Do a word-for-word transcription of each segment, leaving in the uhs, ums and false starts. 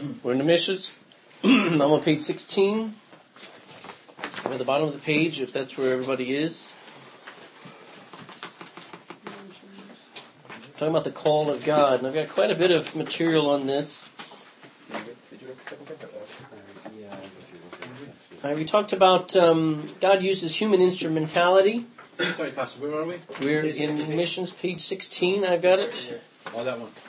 We're in the missions. I'm on page sixteen. I'm at the bottom of the page, if that's where everybody is. Talking about the call of God. And I've got quite a bit of material on this. Right, we talked about um, God uses human instrumentality. Sorry, Pastor, where are we? We're in missions, page sixteen. I've got it. Oh, that one.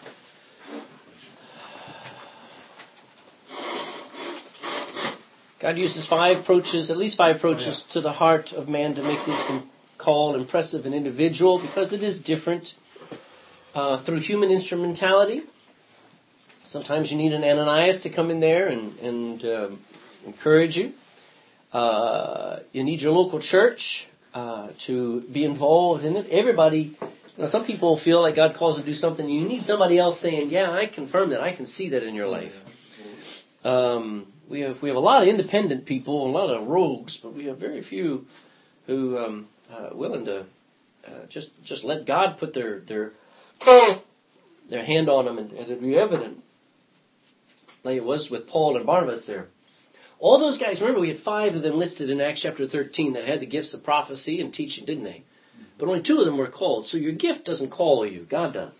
God uses five approaches, at least five approaches, oh, yeah. to the heart of man to make this call impressive and individual, because it is different uh, through human instrumentality. Sometimes you need an Ananias to come in there and, and um, encourage you. Uh, you need your local church uh, to be involved in it. Everybody, you know, some people feel like God calls to do something. You need somebody else saying, yeah, I confirm that. I can see that in your life. Um, we have we have a lot of independent people, a lot of rogues, but we have very few who um, uh, willing to uh, just just let God put their their their hand on them and, and it be evident, like it was with Paul and Barnabas there. All those guys, remember, we had five of them listed in Acts chapter thirteen that had the gifts of prophecy and teaching, didn't they? But only two of them were called. So your gift doesn't call you, God does.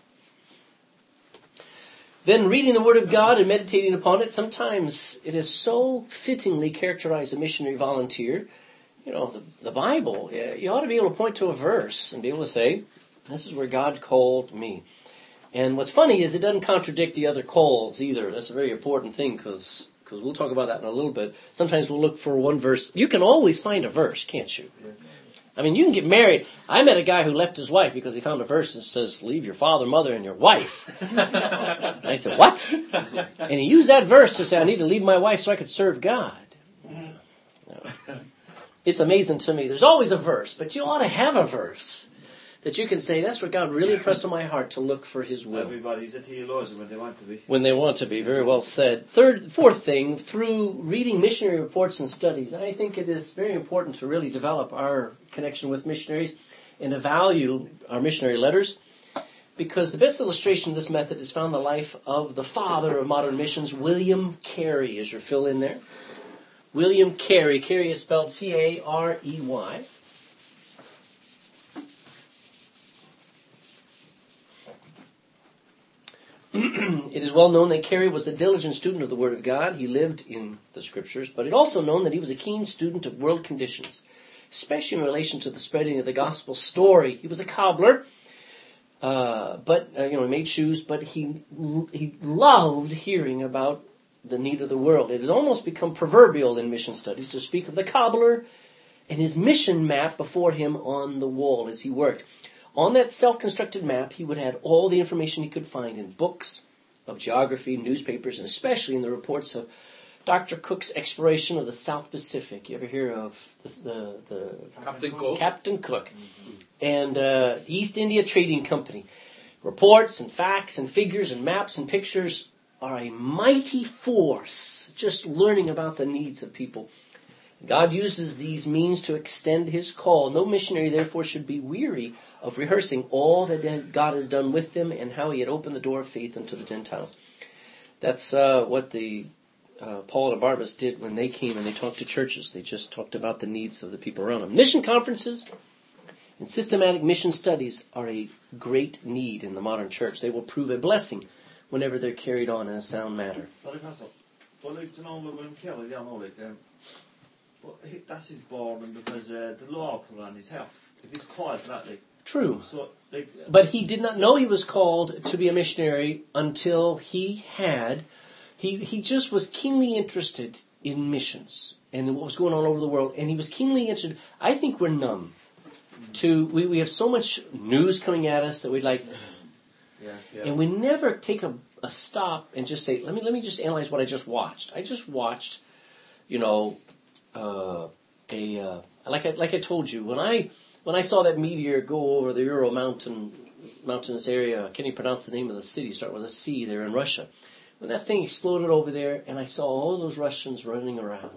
Then reading the Word of God and meditating upon it, sometimes it is so fittingly characterized a missionary volunteer. You know, the, the Bible, you ought to be able to point to a verse and be able to say, this is where God called me. And what's funny is it doesn't contradict the other calls either. That's a very important thing because because we'll talk about that in a little bit. Sometimes we'll look for one verse. You can always find a verse, can't you? I mean, you can get married. I met a guy who left his wife because he found a verse that says, leave your father, mother, and your wife. And I said, what? And he used that verse to say, I need to leave my wife so I could serve God. No. It's amazing to me. There's always a verse, but you ought to have a verse that you can say, that's what God really impressed on my heart to look for His will. Everybody's a theologian when they want to be. When they want to be. Very well said. Third, fourth thing, through reading missionary reports and studies, I think it is very important to really develop our connection with missionaries and to value our missionary letters, because the best illustration of this method is found in the life of the father of modern missions, William Carey, as your fill in there. William Carey. Carey is spelled C A R E Y. It is well known that Carey was a diligent student of the Word of God. He lived in the Scriptures, but it's also known that he was a keen student of world conditions, especially in relation to the spreading of the gospel story. He was a cobbler, uh, but uh, you know, he made shoes, but he he loved hearing about the need of the world. It had almost become proverbial in mission studies to speak of the cobbler and his mission map before him on the wall as he worked. On that self-constructed map, he would have all the information he could find in books of geography, newspapers, and especially in the reports of Doctor Cook's exploration of the South Pacific. You ever hear of the, the, the Captain Cook? Captain Cook. Mm-hmm. And uh, the East India Trading Company. Reports and facts and figures and maps and pictures are a mighty force, just learning about the needs of people. God uses these means to extend His call. No missionary, therefore, should be weary of rehearsing all that God has done with them and how He had opened the door of faith unto the Gentiles. That's uh, what the uh, Paul and Barnabas did when they came and they talked to churches. They just talked about the needs of the people around them. Mission conferences and systematic mission studies are a great need in the modern church. They will prove a blessing whenever they're carried on in a sound manner. Sorry, Pastor. Well, to know William Carey, yeah, no, like, um, well, that's his boredom because uh, the law put on his health. If he's quiet, that like. True. So, like, uh, but he did not know he was called to be a missionary until he had, he he just was keenly interested in missions and what was going on over the world. And he was keenly interested. I think we're numb to, we, we have so much news coming at us that we like, yeah, yeah. and we never take a, a stop and just say, let me let me just analyze what I just watched. I just watched, you know, uh, a uh, like I like I told you when I. When I saw that meteor go over the Ural Mountain, mountainous area, can you pronounce the name of the city? Start with a C there in Russia. When that thing exploded over there, and I saw all those Russians running around,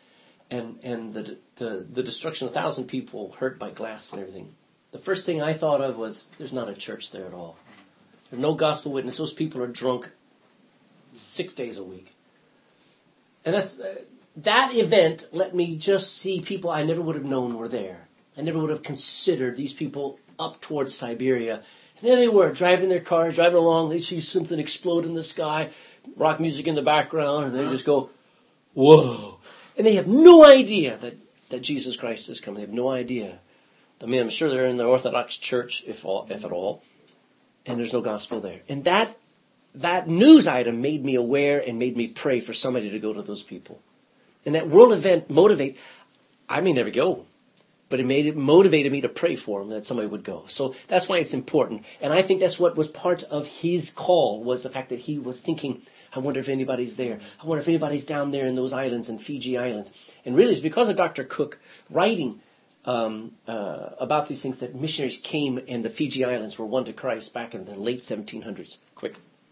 and and the the, the destruction of a thousand people hurt by glass and everything. The first thing I thought of was, there's not a church there at all. There's no gospel witness. Those people are drunk. six days a week. And that's uh, that event let me just see people I never would have known were there. I never would have considered these people up towards Siberia. And there they were, driving their cars, driving along. They see something explode in the sky, rock music in the background, and they just go, whoa. And they have no idea that, that Jesus Christ is coming. They have no idea. I mean, I'm sure they're in the Orthodox Church, if all, if at all, and there's no gospel there. And that that news item made me aware and made me pray for somebody to go to those people. And that world event motivate. I may never go, but it made it motivated me to pray for them that somebody would go. So that's why it's important. And I think that's what was part of his call, was the fact that he was thinking, I wonder if anybody's there. I wonder if anybody's down there in those islands, in Fiji Islands. And really it's because of Doctor Cook writing um, uh, about these things that missionaries came and the Fiji Islands were won to Christ back in the late seventeen hundreds. Quick.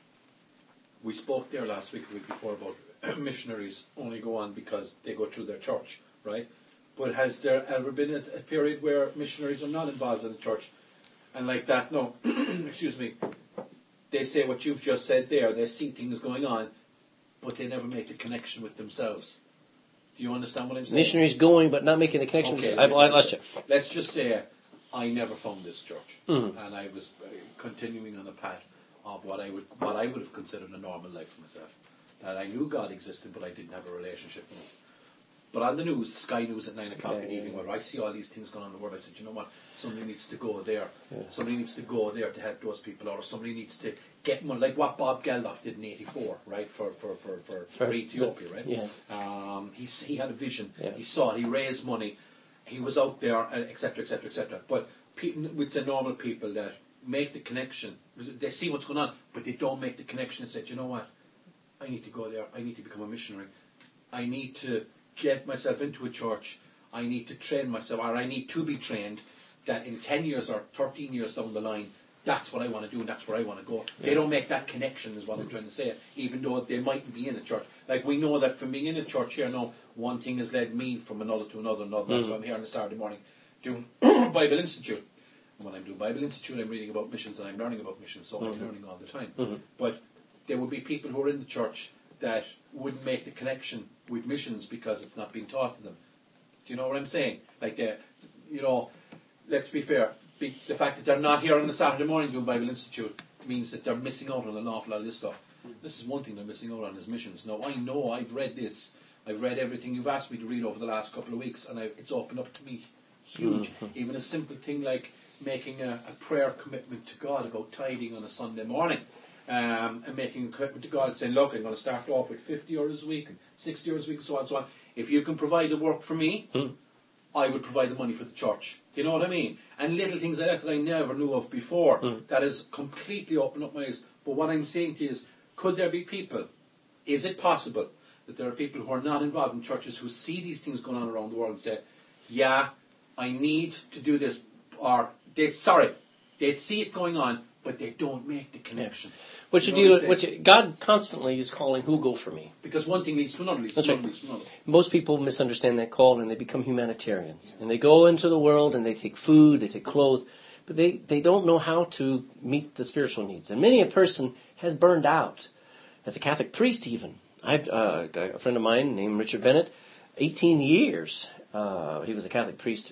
We spoke there last week, the week before, about missionaries only go on because they go through their church, right? But has there ever been a, a period where missionaries are not involved in the church? And like that, no, excuse me, they say what you've just said there, they see things going on, but they never make the connection with themselves. Do you understand what I'm saying? Missionaries going, but not making a connection. Okay, I, I lost you. Let's just say I never found this church, mm-hmm. and I was uh, continuing on a path of what I would what I would have considered a normal life for myself. That I knew God existed, but I didn't have a relationship with Him. But on the news, Sky News at nine o'clock yeah, in the yeah, evening, yeah. where I see all these things going on in the world, I said, you know what? Somebody needs to go there. Yeah. Somebody needs to go there to help those people out, or somebody needs to get money, like what Bob Geldof did in eighty-four, right, for for for for, for Ethiopia, right? Yeah. Um, he he had a vision. Yeah. He saw it. He raised money. He was out there, et cetera, et cetera, et cetera. But people, we'd say normal people that make the connection. They see what's going on, but they don't make the connection and say, you know what? I need to go there. I need to become a missionary. I need to get myself into a church. I need to train myself, or I need to be trained, that in ten years or thirteen years down the line, that's what I want to do and that's where I want to go. Yeah. They don't make that connection, is what I'm trying to say, even though they mightn't be in a church. Like we know that from being in a church here now, one thing has led me from another to another, another. Mm-hmm. That's why I'm here on a Saturday morning doing Bible Institute. And when I'm doing Bible Institute, I'm reading about missions and I'm learning about missions, so mm-hmm. I'm learning all the time. Mm-hmm. But there would be people who are in the church that wouldn't make the connection with missions because it's not being taught to them. Do you know what I'm saying? Like, they, you know, let's be fair. Be, the fact that they're not here on the Saturday morning doing Bible Institute means that they're missing out on an awful lot of this stuff. This is one thing they're missing out on, is missions. Now, I know I've read this. I've read everything you've asked me to read over the last couple of weeks, and I, it's opened up to me huge. Mm-hmm. Even a simple thing like making a, a prayer commitment to God about tithing on a Sunday morning. Um, and making a commitment to God, saying, look, I'm going to start off with fifty euros a week and sixty euros a week, so on and so on. If you can provide the work for me, hmm. I would provide the money for the church. Do you know what I mean? And little things like that that I never knew of before. Hmm. That has completely opened up my eyes. But what I'm saying to you is, could there be people, is it possible that there are people who are not involved in churches who see these things going on around the world and say, yeah, I need to do this, or, they, sorry, they'd see it going on, but they don't make the connection. Yeah. What you, you know do, what you, God constantly is calling, who go for me? Because one thing leads to another, leads to another, leads to another. Most people misunderstand that call and they become humanitarians. And they go into the world and they take food, they take clothes, but they, they don't know how to meet the spiritual needs. And many a person has burned out. As a Catholic priest even. I've uh, a friend of mine named Richard Bennett, eighteen years. Uh, he was a Catholic priest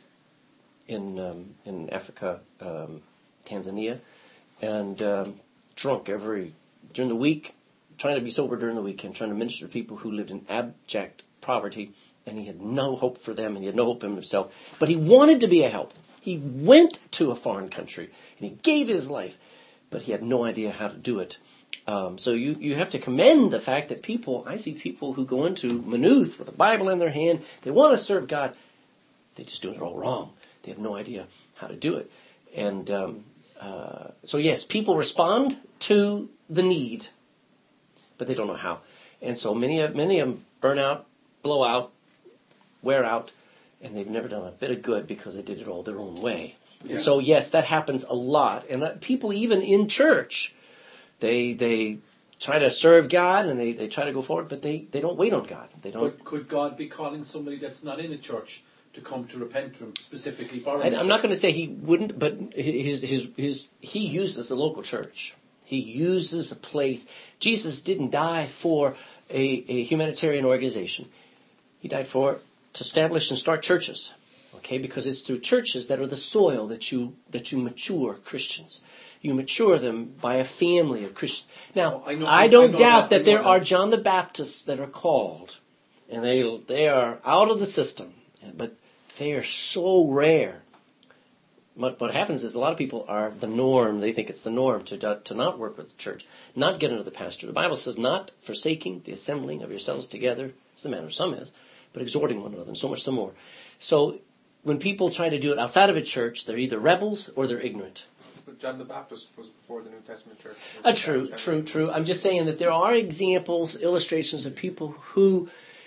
in um, in Africa, um, Tanzania, and um, drunk every during the week, trying to be sober during the weekend, trying to minister to people who lived in abject poverty, and he had no hope for them, and he had no hope in himself. But he wanted to be a help. He went to a foreign country, and he gave his life, but he had no idea how to do it. Um, so you, you have to commend the fact that people, I see people who go into Maynooth with a Bible in their hand, they want to serve God, they just do it all wrong. They have no idea how to do it. And um, uh, so yes, people respond to the need, but they don't know how. And so many of, many of them burn out, blow out, wear out, and they've never done a bit of good because they did it all their own way. Yeah. And so yes, that happens a lot. And uh, people even in church, They they try to serve God and they, they try to go forward, but they, they don't wait on God. They don't. But could God be calling somebody that's not in a church to come to repent from specifically for? I, I'm not going to say he wouldn't, but his his his he uses the local church. He uses a place. Jesus didn't die for a, a humanitarian organization. He died for to establish and start churches. Okay, because it's through churches that are the soil that you that you mature Christians. You mature them by a family of Christians. Now, Oh, I know- I I don't know doubt that, I that know there that. are John the Baptists that are called, and they they are out of the system, but they are so rare. What, what happens is a lot of people are the norm. They think it's the norm to to not work with the church, not get into the pastor. The Bible says not forsaking the assembling of yourselves together, as the manner of some is, but exhorting one another, and so much some more. So when people try to do it outside of a church, they're either rebels or they're ignorant. But John the Baptist was before the New Testament church. Uh, true, true, true. I'm just saying that there are examples, illustrations of people who,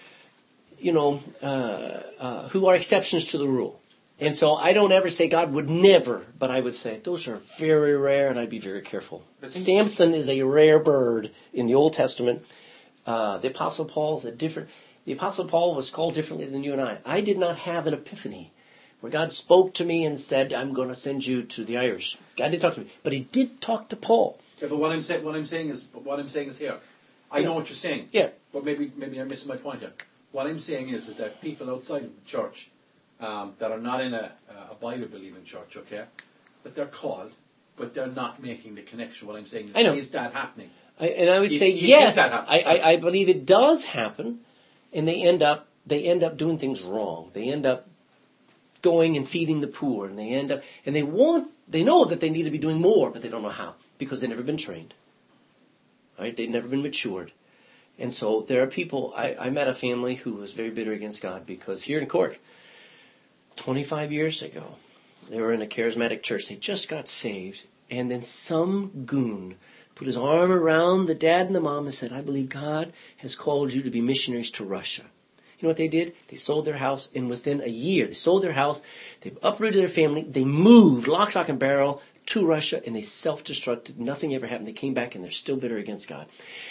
you know, uh, uh, who are exceptions to the rule. And so I don't ever say God would never, but I would say those are very rare, and I'd be very careful. Samson is a rare bird in the Old Testament. Uh, the Apostle Paul is a different. The Apostle Paul was called differently than you and I. I did not have an epiphany where God spoke to me and said, "I'm going to send you to the Irish." God did talk to me, but He did talk to Paul. Yeah, but what I'm saying, what I'm saying is, what I'm saying is here. I Yeah. know what you're saying. Yeah. But maybe, maybe I'm missing my point here. What I'm saying is, is that people outside of the church, um, that are not in a, a Bible-believing church, okay, but they're called, but they're not making the connection. What I'm saying is, I know. is that happening? I, and I would You- say you yes. think that happens, I, sorry. I, I believe it does happen, and they end up they end up doing things wrong. They end up going and feeding the poor, and they end up and they want they know that they need to be doing more, but they don't know how because they've never been trained. Right? They've never been matured, and so there are people. I, I met a family who was very bitter against God because here in Cork, twenty-five years ago, they were in a charismatic church. They just got saved, and then some goon put his arm around the dad and the mom and said, "I believe God has called you to be missionaries to Russia." You know what they did? They sold their house, and within a year, they sold their house, they uprooted their family, they moved lock, stock, and barrel to Russia, and they self-destructed. Nothing ever happened. They came back, and they're still bitter against God.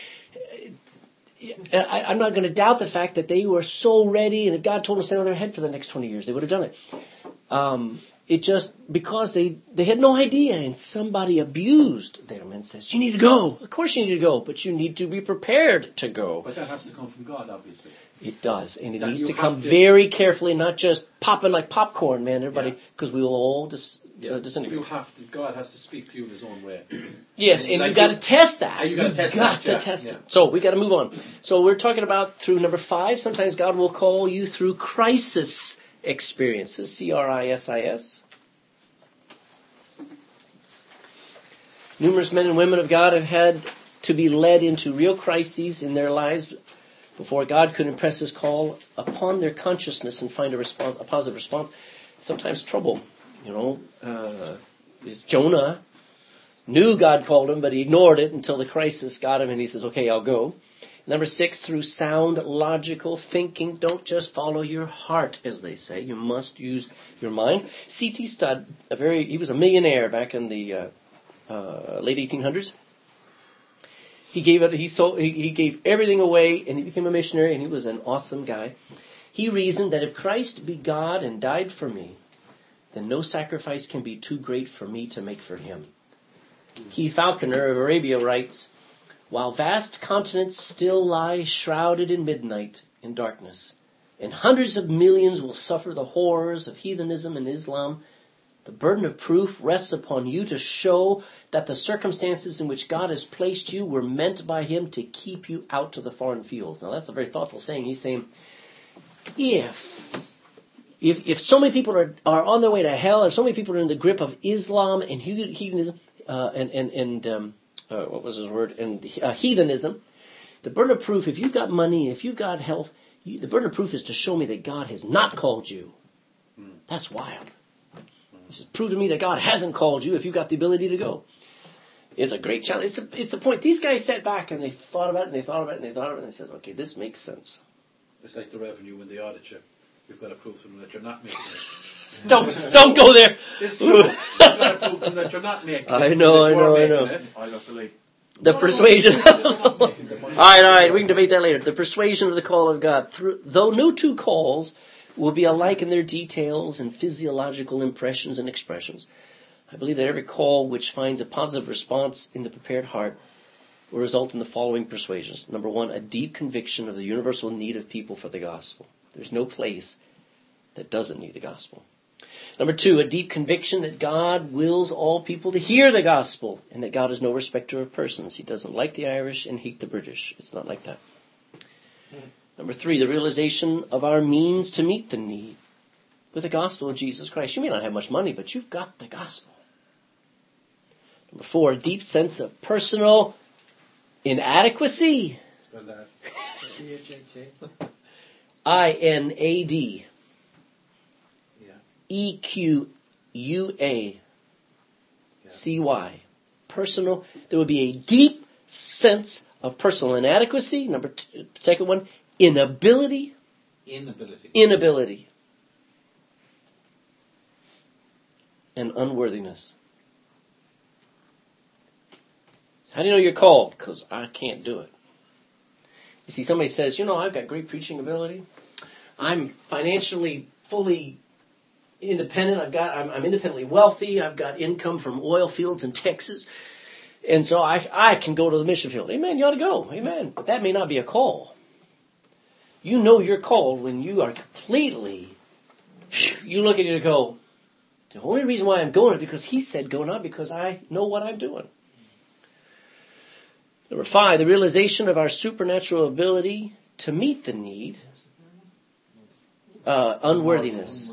I, I'm not going to doubt the fact that they were so ready, and if God told them to stand on their head for the next twenty years, they would have done it. Um, it just, because they, they had no idea, and somebody abused them and says, "You need to go." Of course you need to go, but you need to be prepared to go. But that has to come from God, obviously. It does, and it That needs you to have come to- very carefully, not just popping like popcorn, man, everybody, Yeah. because we will all dis, uh, disintegrate. You have to. God has to speak to you in His own way. Yes, And and like you got to you- test that. and you gotta You've test got that, to yeah, test yeah. it. So we got to move on. So we're talking about through number five. Sometimes God will call you through crisis experiences. C R I S I S. Numerous men and women of God have had to be led into real crises in their lives before God could impress His call upon their consciousness and find a response, a positive response. Sometimes trouble, you know. Uh, Jonah knew God called him, but he ignored it until the crisis got him, and he says, "Okay, I'll go." Number six, through sound, logical thinking. Don't just follow your heart, as they say. You must use your mind. C T Studd, a very, he was a millionaire back in the uh, uh, late eighteen hundreds. He gave it. He sold. He, he gave everything away, and he became a missionary. And he was an awesome guy. He reasoned that if Christ be God and died for me, then no sacrifice can be too great for me to make for Him. Keith Falconer of Arabia writes, "While vast continents still lie shrouded in midnight in darkness, and hundreds of millions will suffer the horrors of heathenism and Islam, the burden of proof rests upon you to show that the circumstances in which God has placed you were meant by Him to keep you out to the foreign fields." Now that's a very thoughtful saying. He's saying, if if, if so many people are, are on their way to hell, and so many people are in the grip of Islam and heathenism, uh, and, and, and um, uh, what was his word, and uh, heathenism, the burden of proof, if you've got money, if you've got health, you, the burden of proof is to show me that God has not called you. Mm. That's wild. He says, prove to me that God hasn't called you if you've got the ability to go. It's a great challenge. It's, a, it's the point. These guys sat back and they thought about it and they thought about it and they thought about it and they said, okay, this makes sense. It's like the revenue when they audit you. You've got to prove to them that you're not making it. don't don't go there. It's true. You've got to prove to them that you're not making it. I know, that I you are know, I making know. it. I don't believe. The No, no, persuasion. no, no, no, no, no, no, no. all right, all right. We can debate that later. The persuasion of the call of God. Through, though no two calls will be alike in their details and physiological impressions and expressions, I believe that every call which finds a positive response in the prepared heart will result in the following persuasions. Number one, a deep conviction of the universal need of people for the gospel. There's no place that doesn't need the gospel. Number two, a deep conviction that God wills all people to hear the gospel and that God is no respecter of persons. He doesn't like the Irish and hate the British. It's not like that. Number three, the realization of our means to meet the need with the gospel of Jesus Christ. You may not have much money, but you've got the gospel. Number four, a deep sense of personal inadequacy. Spell that. I N A D. Yeah. E Q U A C Y. Personal. There would be a deep sense of personal inadequacy. Number two, second one, inability. Inability. Inability. And unworthiness. How do you know you're called? Because I can't do it. You see, somebody says, you know, I've got great preaching ability. I'm financially fully independent. I've got, I'm, I'm independently wealthy. I've got income from oil fields in Texas. And so I, I can go to the mission field. Amen. You ought to go. Amen. But that may not be a call. You know you're called when you are completely, you look at it and go, the only reason why I'm going is because he said go, not because I know what I'm doing. Number five, the realization of our supernatural ability to meet the need. Uh, unworthiness.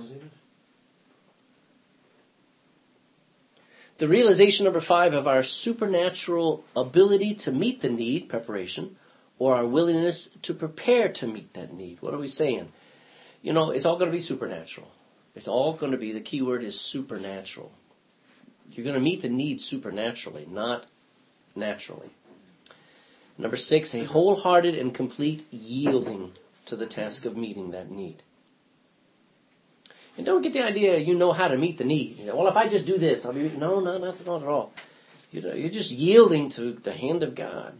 The realization, number five, of our supernatural ability to meet the need, preparation, or our willingness to prepare to meet that need. What are we saying? You know, it's all going to be supernatural. It's all going to be, the key word is supernatural. You're going to meet the need supernaturally, not naturally. Number six, a wholehearted and complete yielding to the task of meeting that need. And don't get the idea you know how to meet the need. You know, well, if I just do this, I'll be... No, no, not at all. You know, you're just yielding to the hand of God.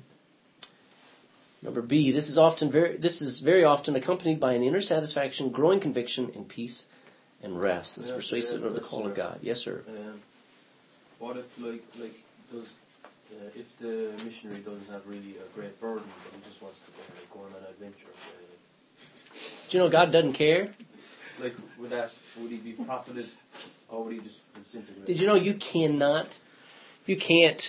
Number B, this is often very, this is very often accompanied by an inner satisfaction, growing conviction, and peace and rest. This is persuasive of the call of God. Yes, sir. Um, what if, like, like does uh, if the missionary doesn't have really a great burden, but he just wants to go, like, go on an adventure? Uh, Do you know God doesn't care? Like, would that would he be profited, or would he just disintegrate? Did you know you cannot, you can't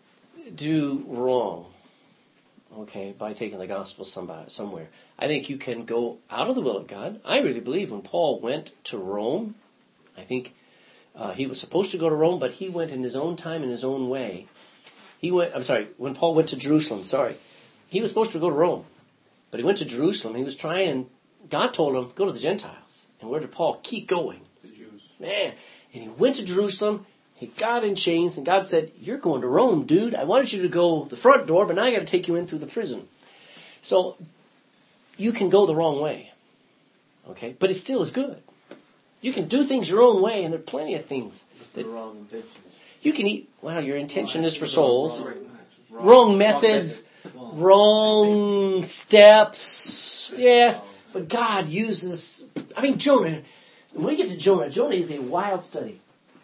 do wrong, okay, by taking the gospel somebody, somewhere. I think you can go out of the will of God. I really believe when Paul went to Rome, I think uh, he was supposed to go to Rome, but he went in his own time, in his own way. He went, I'm sorry, when Paul went to Jerusalem, sorry, he was supposed to go to Rome, but he went to Jerusalem. He was trying, God told him, go to the Gentiles. And where did Paul keep going? The Jews. Man, and he went to Jerusalem. He got in chains, and God said, you're going to Rome, dude. I wanted you to go the front door, but now I got to take you in through the prison. So you can go the wrong way, okay? But it still is good. You can do things your own way, and there are plenty of things. Just the wrong intentions. You can eat. Well, your intention is for Wrong, souls. wrong, Wrong, wrong methods, wrong methods. wrong steps. Yes, but God uses. I mean, Jonah. When we get to Jonah, Jonah is a wild study.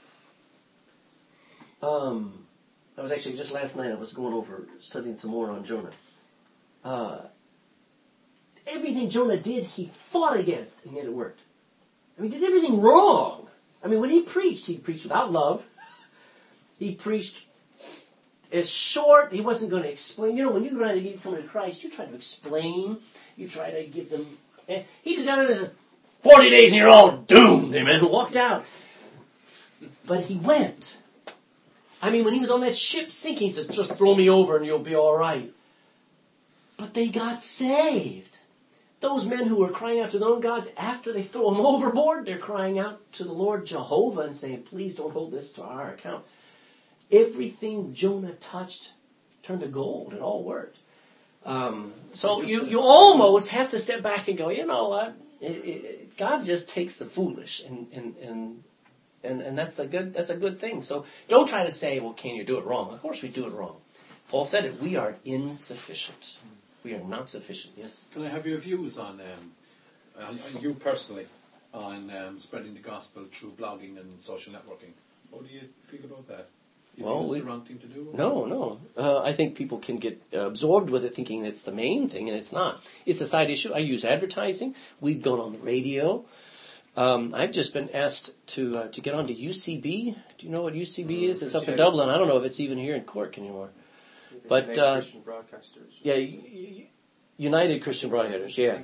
Um, I was actually just last night. I was going over studying some more on Jonah. Uh, everything Jonah did, he fought against, and yet it worked. I mean, he did everything wrong. I mean, when he preached, he preached without love. He preached as short. He wasn't going to explain. You know, when you try to get someone to Christ, you try to explain. You try to give them. Eh, he just got in his forty days and you're all doomed. Amen. Walked out. But he went. I mean, when he was on that ship sinking, he said, just throw me over and you'll be all right. But they got saved. Those men who were crying out to their own gods, after they throw them overboard, they're crying out to the Lord Jehovah and saying, please don't hold this to our account. Everything Jonah touched turned to gold. It all worked. Um, so you, you almost have to step back and go, you know what? It, it, God just takes the foolish, and and, and and and that's a good that's a good thing. So don't try to say, well, can you do it wrong? Of course we do it wrong. Paul said it. We are insufficient. We are not sufficient. Yes. Can I have your views on um, on, on you personally on um, spreading the gospel through blogging and social networking? How do you feel about that? You Well, think it's we, the wrong thing to do? no, no. Uh, I think people can get uh, absorbed with it thinking it's the main thing, and it's not. It's a side issue. I use advertising. We've gone on the radio. Um, I've just been asked to uh, to get on to U C B. Do you know what U C B is? It's up in Dublin. I don't know if it's even here in Cork anymore. But United uh, Christian Broadcasters. Yeah, United Christian Broadcasters, yeah.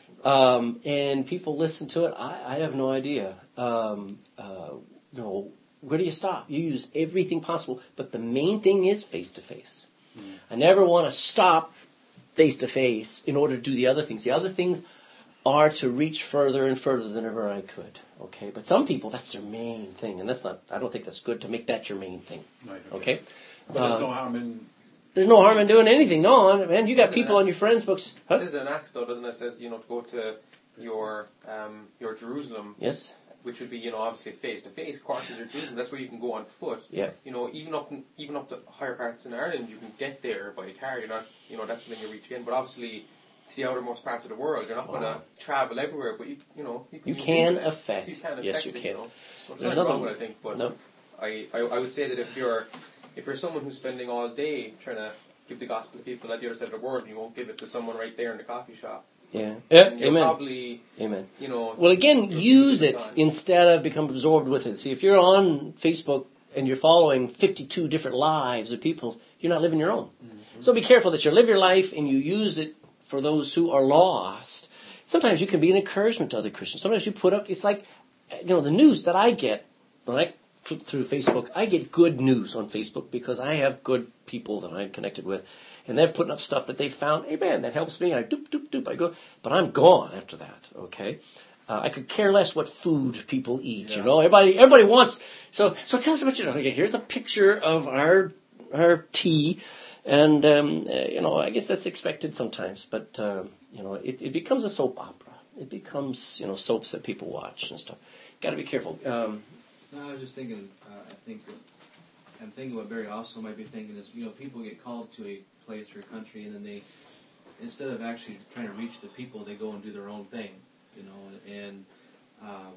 Um, and people listen to it. I, I have no idea. Um, uh, you know, where do you stop? You use everything possible, but the main thing is face-to-face. Mm. I never want to stop face-to-face in order to do the other things. The other things are to reach further and further than ever I could. Okay, but some people, that's their main thing, and that's not. I don't think that's good to make that your main thing. Right, okay. okay. But uh, there's no harm in. There's no harm in doing anything. No, man, you got people on your friends' books. Huh? It says in Acts, though, doesn't it? It says, you know, to go to your um, your Jerusalem. Yes. Which would be, you know, obviously face to face. Cork is your Jerusalem. That's where you can go on foot. Yeah. You know, even up in, even up to higher parts in Ireland, you can get there by car. You're not, you know, that's when you reach in. But obviously, to the outermost parts of the world, you're not wow. going to travel everywhere. But you, you know, you can, you can affect. You can affect yes, you it, can. You know? So there's nothing wrong with it, I think. But no. I, I, I would say that if you're if you're someone who's spending all day trying to give the gospel to people at the other side of the world, and you won't give it to someone right there in the coffee shop. Yeah. Yeah. Amen. Probably, Amen. You know. Well, again, use it time. instead of become absorbed with it. See, if you're on Facebook and you're following fifty-two different lives of people, you're not living your own. Mm-hmm. So be careful that you live your life and you use it for those who are lost. Sometimes you can be an encouragement to other Christians. Sometimes you put up. It's like, you know, the news that I get when I through Facebook. I get good news on Facebook because I have good people that I'm connected with. And they're putting up stuff that they found. Hey, man, that helps me. I doop, doop, doop. I go, but I'm gone after that. Okay, uh, I could care less what food people eat. Yeah. You know, everybody, everybody wants. So, so tell us about your. Okay, here's a picture of our our tea, and um, uh, you know, I guess that's expected sometimes. But uh, you know, it, it becomes a soap opera. It becomes, you know, soaps that people watch and stuff. Got to be careful. Um, no, I was just thinking. Uh, I think that I'm thinking what Barry also might be thinking is, you know, people get called to a place or a country, and then they, instead of actually trying to reach the people, they go and do their own thing, you know, and um,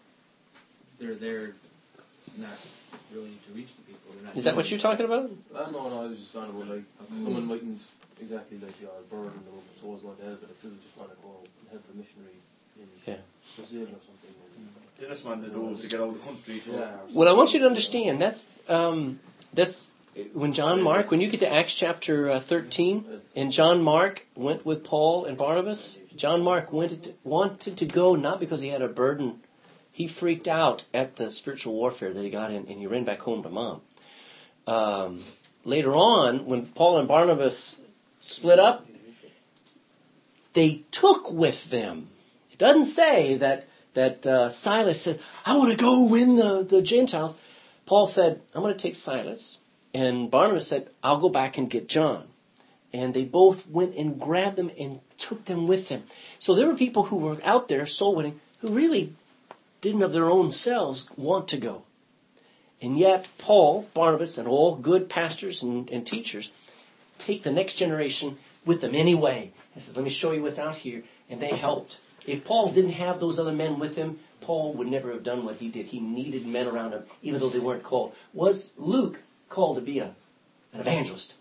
they're there not really to reach the people. They're not Is that what you're talking about? Uh, no, no, I was just talking about, like, mm. someone mightn't exactly, like, you know, burden them, so I was going to help, but I still just want to go and help the missionary in yeah. Brazil or something. They just want to do to get out of the country. So yeah, well, I want you to understand, that's, um, that's, when John Mark, when you get to Acts chapter uh, thirteen, and John Mark went with Paul and Barnabas, John Mark wanted to, wanted to go not because he had a burden. He freaked out at the spiritual warfare that he got in, and he ran back home to mom. Um, later on, when Paul and Barnabas split up, they took with them. It doesn't say that that uh, Silas said, I want to go win the, the Gentiles. Paul said, I'm going to take Silas. And Barnabas said, I'll go back and get John. And they both went and grabbed them and took them with them. So there were people who were out there soul winning who really didn't of their own selves want to go. And yet Paul, Barnabas, and all good pastors and, and teachers take the next generation with them anyway. He says, let me show you what's out here. And they helped. If Paul didn't have those other men with him, Paul would never have done what he did. He needed men around him, even though they weren't called. Was Luke called to be a, an evangelist?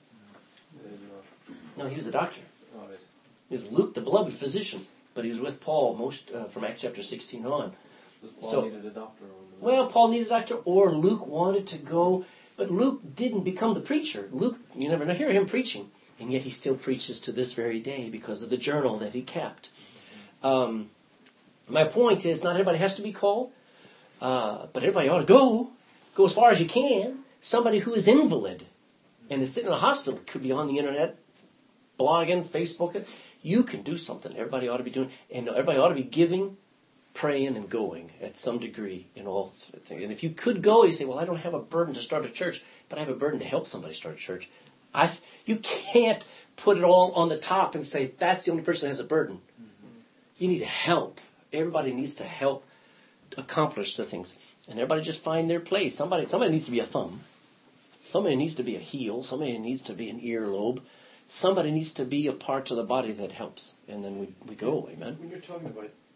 No, he was a doctor. He was Luke, the beloved physician, but he was with Paul most uh, from Acts chapter sixteen on. Paul so, needed a doctor. Well, Paul needed a doctor, or Luke wanted to go, but Luke didn't become the preacher. Luke, you never hear him preaching, and yet he still preaches to this very day because of the journal that he kept. Um, my point is, not everybody has to be called, uh, but everybody ought to go. Go as far as you can. Somebody who is invalid and is sitting in a hospital could be on the internet, blogging, Facebooking. You can do something. Everybody ought to be doing, and everybody ought to be giving, praying, and going at some degree in all things. And if you could go, you say, well, I don't have a burden to start a church, but I have a burden to help somebody start a church. I, you can't put it all on the top and say that's the only person that has a burden. Mm-hmm. You need help. Everybody needs to help accomplish the things. And everybody just find their place. Somebody, somebody needs to be a thumb. Somebody needs to be a heel. Somebody needs to be an earlobe. Somebody needs to be a part of the body that helps. And then we, we go, amen? When you're talking about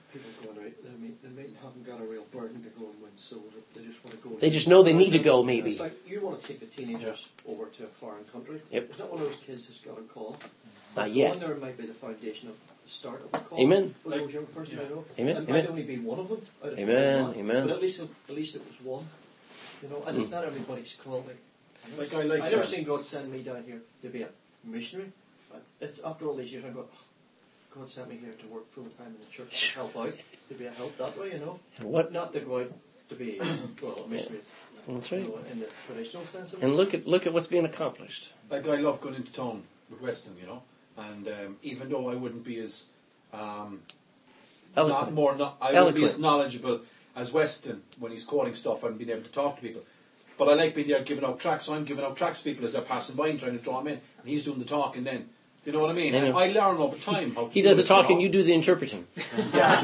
people going out, I mean, they might haven't got a real burden to go and win souls. They just want to go. They just know they need to go, maybe. It's like you want to take the teenagers over to a foreign country. Yep. It's not one of those kids that's got a call. Not yet. One there might be the foundation of the start of the call. Amen. For those young person Yeah. I know. Amen. It Amen. might only be one of them. Out of Amen. one. Amen. But at least, it, at least it was one. You know, and Mm. it's not everybody's call. Like, Like I like I never that. seen God send me down here to be a missionary. But it's after all these years, I go, oh, God sent me here to work full time in the church to help out, to be a help that way, you know. What? Not to go out to be well a missionary. That's You right. know, in the traditional sense of it. And look at look at what's being accomplished. Like I love going into town with Weston, you know, and um, even though I wouldn't be as um, not Eloquent. more, not, I wouldn't be Eloquent. as knowledgeable as Weston when he's quoting stuff and being able to talk to people. But I like being there giving out tracks. So I'm giving out tracks to people as they're passing by and trying to draw them in, and he's doing the talking then. Do you know what I mean? I know. And I learn over time how to He do does the it, talking, you you do the interpreting. yeah.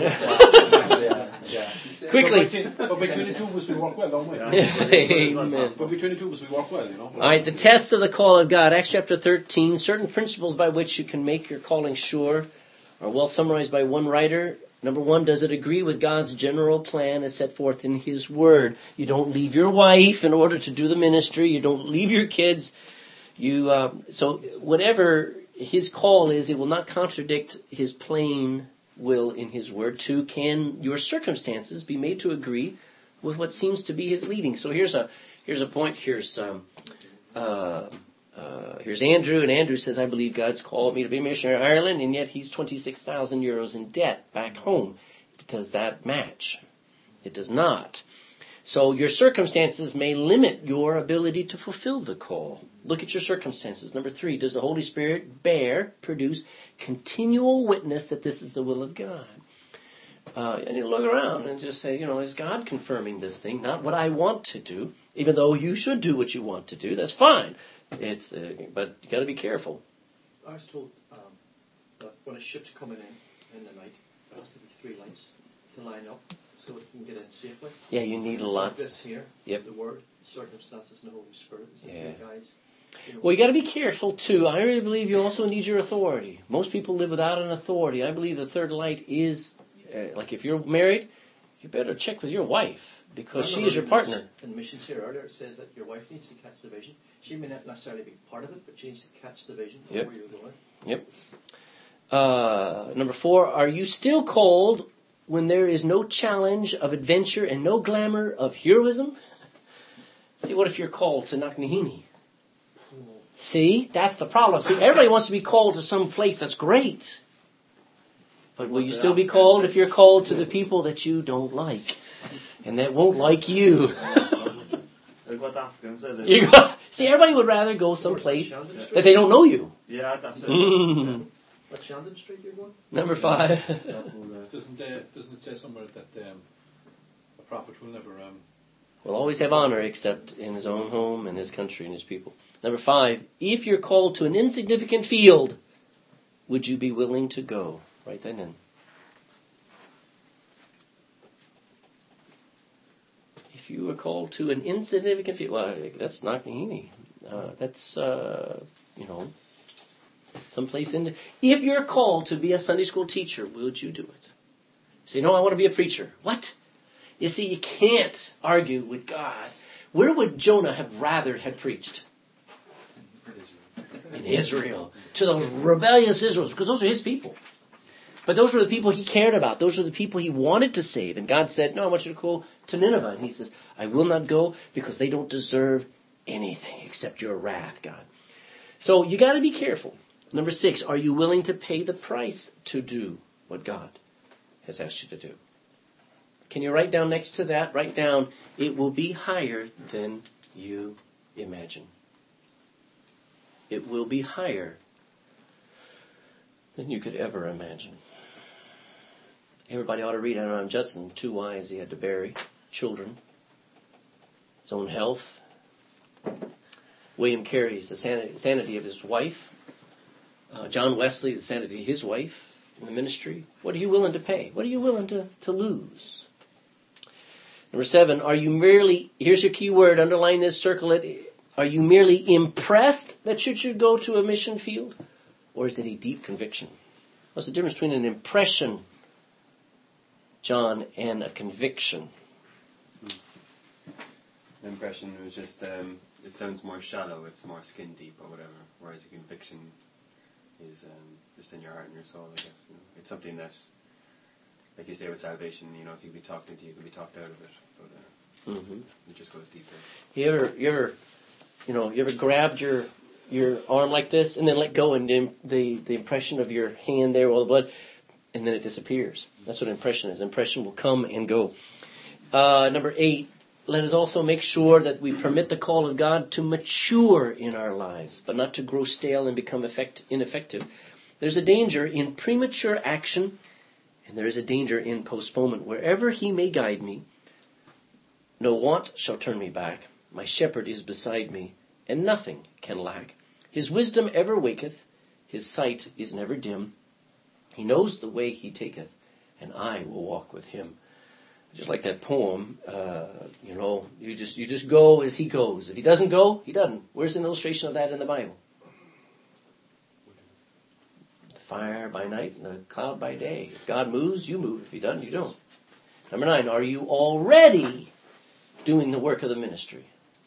yeah. yeah. Quickly. But, but between the two of us, we work well, don't we? Amen. But between the two of us, we work well, you know. All right, the test of the call of God, Acts chapter thirteen, certain principles by which you can make your calling sure are well summarized by one writer. Number one, does it agree with God's general plan as set forth in His Word? You don't leave your wife in order to do the ministry. You don't leave your kids. You uh, so whatever His call is, it will not contradict His plain will in His Word. Two, can your circumstances be made to agree with what seems to be His leading? So here's a here's a point. Here's um, uh, uh, here's Andrew, and Andrew says, I believe God's called me to be a missionary in Ireland, and yet he's twenty-six thousand euros in debt back home. Does that match? It does not. So your circumstances may limit your ability to fulfill the call. Look at your circumstances. Number three, does the Holy Spirit bear, produce continual witness that this is the will of God? Uh, and you look around and just say, you know, is God confirming this thing? Not what I want to do, even though you should do what you want to do. That's fine. It's, uh, but you got to be careful. I was told um, that when a ship's coming in in the night, there has to be three lights to line up so it can get in safely. Yeah, you need a It's lot. like this here, Yep. the Word, circumstances, and the Holy Spirit is the Yeah. three guides. You know, Well, you got to be careful too. I really believe you also need your authority. Most people live without an authority. I believe the third light is, uh, like if you're married, you better check with your wife because she is your partner. In the missions here earlier, it says that your wife needs to catch the vision. She may not necessarily be part of it, but she needs to catch the vision of Yep. where you're going. Yep. Uh, number four, are you still called when there is no challenge of adventure and no glamour of heroism? See, what if you're called to Knocknaheeny? See, that's the problem. See, everybody wants to be called to some place that's great. But will you still be called if you're called to the people that you don't like and that won't like you? Like what Africans said. You go, see, everybody would rather go someplace that they don't know you. Yeah, that's it. Mm. What Shandon Street you're going? Number five. Doesn't uh, doesn't it say somewhere that um, a prophet will never um, Will always have honor except in his own home and his country and his people. Number five, if you're called to an insignificant field, would you be willing to go? Write that in. If you were called to an insignificant field, well, that's Knocknaheeny. Uh, that's, uh, you know, someplace in... If you're called to be a Sunday school teacher, would you do it? Say, no, I want to be a preacher. What? You see, you can't argue with God. Where would Jonah have rather had preached? In Israel. To those rebellious Israelites, because those are his people. But those were the people he cared about. Those were the people he wanted to save. And God said, no, I want you to go to Nineveh. And he says, I will not go because they don't deserve anything except your wrath, God. So you got to be careful. Number six, are you willing to pay the price to do what God has asked you to do? Can you write down next to that? Write down, it will be higher than you imagine. It will be higher than you could ever imagine. Everybody ought to read Adoniram Judson, two wives he had to bury, children, his own health. William Carey's the sanity, sanity of his wife. Uh, John Wesley, the sanity of his wife in the ministry. What are you willing to pay? What are you willing to, to lose? Number seven, are you merely, here's your key word, underline this, circle it. Are you merely impressed that you should go to a mission field? Or is it a deep conviction? What's the difference between an impression John, and a conviction. The impression was just, um, it sounds more shallow, it's more skin deep or whatever, whereas a conviction is um, just in your heart and your soul, I guess. You know? It's something that, like you say with salvation, you know, if you can be talked into, you can be talked out of it, but uh, mm-hmm. it just goes deeper. You ever, you ever, you know, you ever grabbed your your arm like this and then let go, and the the, the impression of your hand there, all the blood, and then it disappears. That's what impression is. Impression will come and go. Uh, number eight. Let us also make sure that we permit the call of God to mature in our lives, but not to grow stale and become effect, ineffective. There's a danger in premature action, and there is a danger in postponement. Wherever He may guide me, no want shall turn me back. My shepherd is beside me, and nothing can lack. His wisdom ever waketh, His sight is never dim. He knows the way He taketh, and I will walk with Him. Just like that poem, uh, you know, you just you just go as He goes. If He doesn't go, He doesn't. Where's an illustration of that in the Bible? The fire by night and the cloud by day. If God moves, you move. If He doesn't, you don't. Number nine, are you already doing the work of the ministry?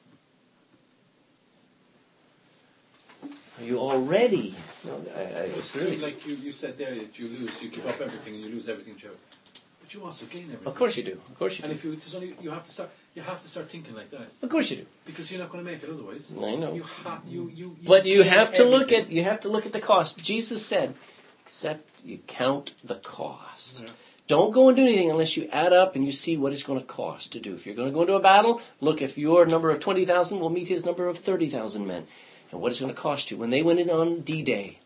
Are you already? No, I, I, it's really like you, you said there that you lose, you give up everything and you lose everything, Joe. But you also gain everything. Of course you do. Of course you and do. if you, there's only, you have to start, you have to start thinking like that. Of course you do. Because you're not going to make it otherwise. I know. You ha- you, you, you but you have to everything. look at you have to look at the cost. Jesus said, "Except you count the cost." Yeah. Don't go and do anything unless you add up and you see what it's going to cost to do. If you're going to go into a battle, look if your number of twenty thousand will meet His number of thirty thousand men, and what it's going to cost you. When they went in on D-Day,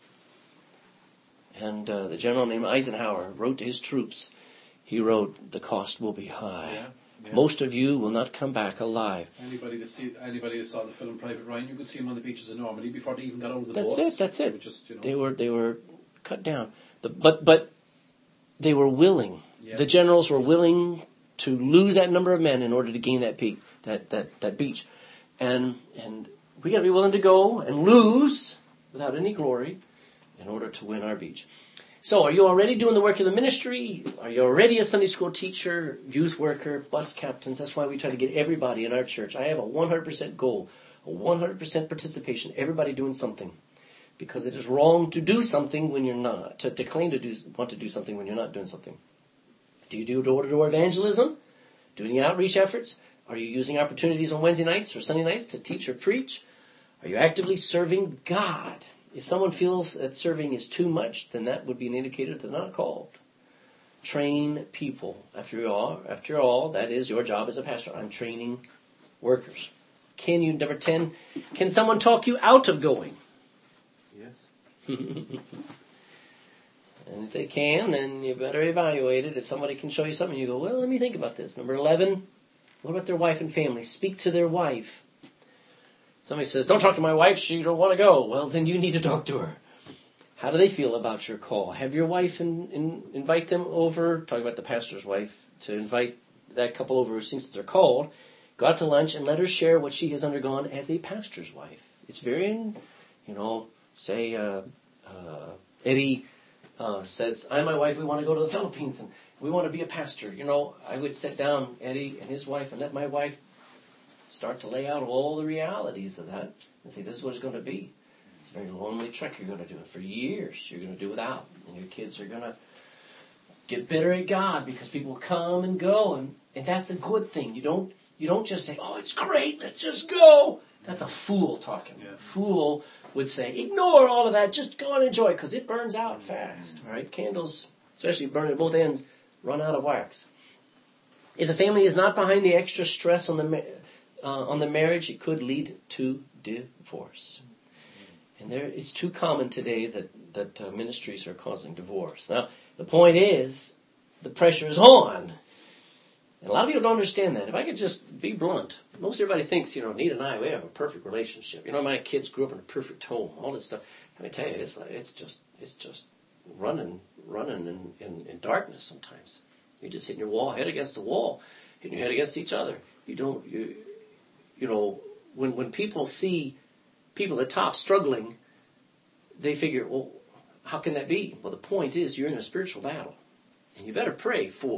and uh, the general named Eisenhower wrote to his troops. He wrote, the cost will be high. Yeah, yeah. Most of you will not come back alive. Anybody that see, anybody that saw the film Private Ryan, you could see them on the beaches of Normandy before they even got out of the that's boats. That's it, that's it. They, just, you know. they were they were cut down. The, but but they were willing. Yeah. The generals were willing to lose that number of men in order to gain that peak, that, that, that beach. And and we got to be willing to go and lose without any glory in order to win our beach. So, are you already doing the work of the ministry? Are you already a Sunday school teacher, youth worker, bus captains? That's why we try to get everybody in our church. I have a one hundred percent goal, a one hundred percent participation, everybody doing something. Because it is wrong to do something when you're not, to, to claim to do, want to do something when you're not doing something. Do you do door-to-door evangelism? Do any outreach efforts? Are you using opportunities on Wednesday nights or Sunday nights to teach or preach? Are you actively serving God? If someone feels that serving is too much, then that would be an indicator they're not called. Train people. After all, after all, that is your job as a pastor. I'm training workers. Can you, number ten, can someone talk you out of going? Yes. And if they can, then you better evaluate it. If somebody can show you something, you go, well, let me think about this. Number eleven, what about their wife and family? Speak to their wife. Somebody says, don't talk to my wife, she don't want to go. Well, then you need to talk to her. How do they feel about your call? Have your wife in, in, invite them over, talking about the pastor's wife, to invite that couple over who thinks that they're called, go out to lunch and let her share what she has undergone as a pastor's wife. It's very, you know, say uh, uh, Eddie uh, says, I and my wife, we want to go to the Philippines and we want to be a pastor. You know, I would sit down, Eddie and his wife, and let my wife start to lay out all the realities of that and say, this is what it's going to be. It's a very lonely trek you're going to do. And for years, you're going to do without. And your kids are going to get bitter at God because people come and go. And, and that's a good thing. You don't you don't just say, oh, it's great, let's just go. That's a fool talking. Yeah. A fool would say, ignore all of that, just go and enjoy it because it burns out fast. All right? Candles, especially burning at both ends, run out of wax. If the family is not behind the extra stress on the Uh, on the marriage, it could lead to divorce. And there, it's too common today that, that uh, ministries are causing divorce. Now, the point is, the pressure is on. And a lot of people don't understand that. If I could just be blunt, most everybody thinks, you know, Nita and I, we have a perfect relationship. You know, my kids grew up in a perfect home, all this stuff. Let me tell you, it's like, it's just it's just running running in, in, in darkness sometimes. You're just hitting your wall, head against the wall, hitting your head against each other. You don't... you. You know, when when people see people at top struggling, they figure, well, how can that be? Well, the point is you're in a spiritual battle. And you better pray for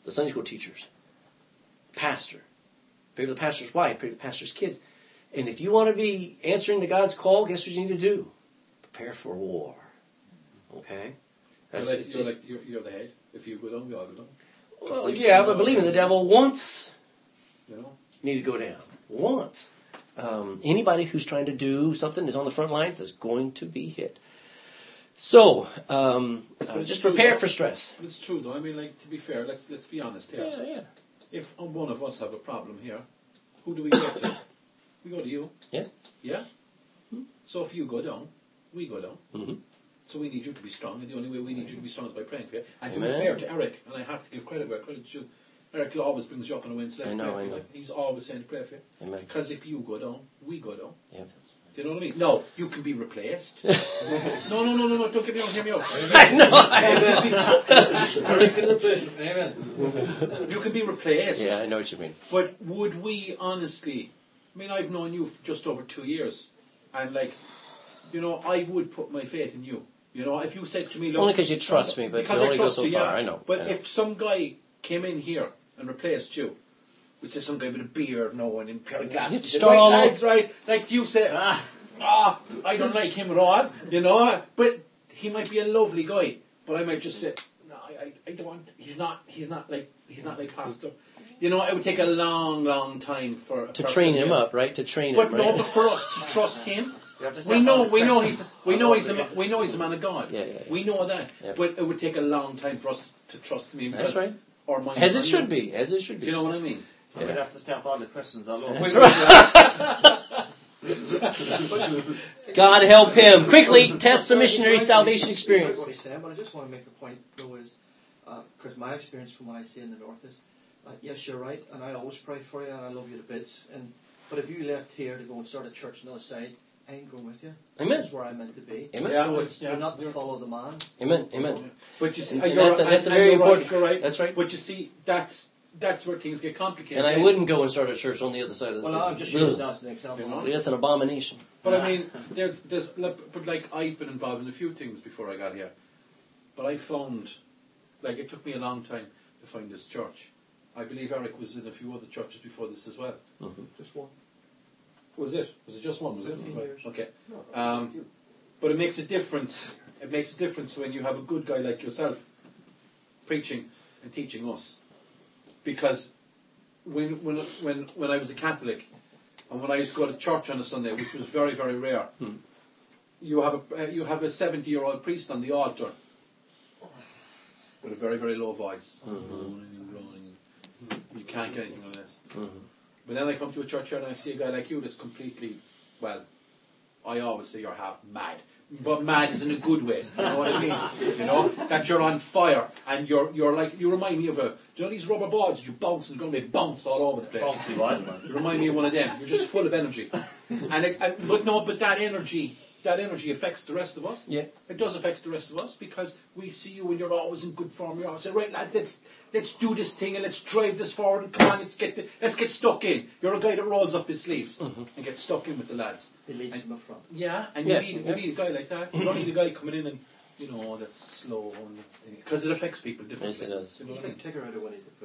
the Sunday school teachers, pastor. Pray for the pastor's wife. Pray for the pastor's kids. And if you want to be answering to God's call, guess what you need to do? Prepare for war. Okay? You're like, you're, like you're, you're the head. If you go down, we all go down. Well, yeah, but believe me, the devil wants you know, you need to go down. Wants. Um, anybody who's trying to do something is on the front lines is going to be hit. So, um, uh, just prepare for stress. It's true, though. I mean, like, to be fair, let's let's be honest here. Yeah, yeah. If one of us have a problem here, who do we go to? We go to you. Yeah. Yeah? Hmm? So if you go down, we go down. Mm-hmm. So we need you to be strong, and the only way we need you to be strong is by praying for you. And Amen. to be fair to Eric, and I have to give credit where credit's due, Eric always brings you up on a Wednesday. I know, I know. He's always saying to pray for you. Amen. Because if you go down, we go down. Yeah. Do you know what I mean? No, you can be replaced. no, no, no, no, no, don't get me wrong, hear me out. I know. Amen. You can be replaced. Yeah, I know what you mean. But would we honestly, I mean, I've known you for just over two years, and like, you know, I would put my faith in you. You know, if you said to me, look, only because you trust me, but because you only I trust go so you, far. yeah. I know. But I know. if some guy came in here and replaced you, which is some guy with a beard, no one in pair of glasses, You'd start all right, over. lads, right? Like you say, ah, ah, I don't like him at all, you know. But he might be a lovely guy, but I might just say, no, I, I don't want. He's not. He's not like. He's not like Pastor. You know, it would take a long, long time for a to person train him here. up, right? To train But him, right? no, but for us to trust him, You have to we start know, on the we know questions. he's, we I know love he's, a, it. ma- we know he's a man of God. Yeah, yeah, yeah. We know that, Yeah. but it would take a long time for us to trust him. That's right. Or money As on it you. should be. As it should Do be. you know what I mean? We'd have to start all the questions all over. That's right. God help him. Quickly, test the missionary salvation experience. What he's saying, but I just want to make the point, though, is because my experience from what I see in the north is, uh, yes, you're right, and I always pray for you, and I love you to bits. And but if you left here to go and start a church on the other side, I ain't going with you. Amen. That's where I'm meant to be. Amen. Yeah. So it's, Yeah. you're not to follow the man. Amen. Amen. But you see, And you're, that's a- that's a and- very and you're right, important- you're right. that's right. But you see, that's that's where things get complicated. And I wouldn't go and start a church on the other side of the Well, I'm just city. using that as an example. You know? That's an abomination. But I mean, there, there's, like, but like I've been involved in a few things before I got here. But I found, like, it took me a long time to find this church. I believe Eric was in a few other churches before this as well. Mm-hmm. Just one. Was it? Was it just one? Was it? fifteen Right. years. Okay. Um, but it makes a difference. It makes a difference when you have a good guy like yourself preaching and teaching us. Because when when when when I was a Catholic and when I used to go to church on a Sunday, which was very very rare, Hmm. you have a uh, you have a seventy-year-old priest on the altar with a very very low voice, Mhm. groaning and groaning. You can't get anything on this. Mm-hmm. But then I come to a church here and I see a guy like you that's completely, well, I always say you're half mad. But mad is in a good way. You know what I mean? You know? That you're on fire and you're you're like, you remind me of a, do you know these rubber balls that you bounce and the ground, they bounce all over the place. Bouncy wild, man. You remind me of one of them. You're just full of energy. And, it, and But no, but that energy, that energy affects the rest of us. Yeah. It does affect the rest of us because we see you and you're always in good form. You're always saying, right lads, let's let's do this thing and let's drive this forward and come on, let's get the, let's get stuck in. You're a guy that rolls up his sleeves Mhm. and gets stuck in with the lads. He leads And- from the front. Yeah, and Yeah, you need yeah. you need a guy like that. You don't need a guy coming in and you know that's slow and because it affects people differently. Yes, it does. You know He's what I like mean? Tigger out of Winnie the Pooh.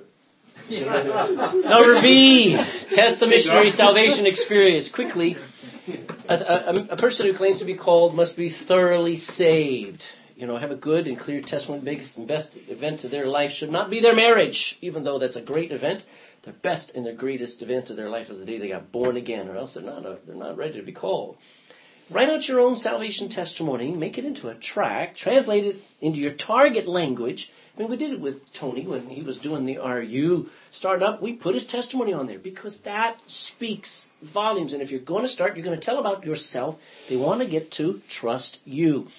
Number B, test the missionary salvation experience. Quickly, a, a, a person who claims to be called must be thoroughly saved. You know, have a good and clear testimony. The biggest and best event of their life should not be their marriage, even though that's a great event. The best and the greatest event of their life is the day they got born again, or else they're not a, they're not ready to be called. Write out your own salvation testimony, make it into a tract, translate it into your target language. I mean, we did it with Tony when he was doing the R U startup. We put his testimony on there because that speaks volumes. And if you're going to start, you're going to tell about yourself. They want to get to trust you.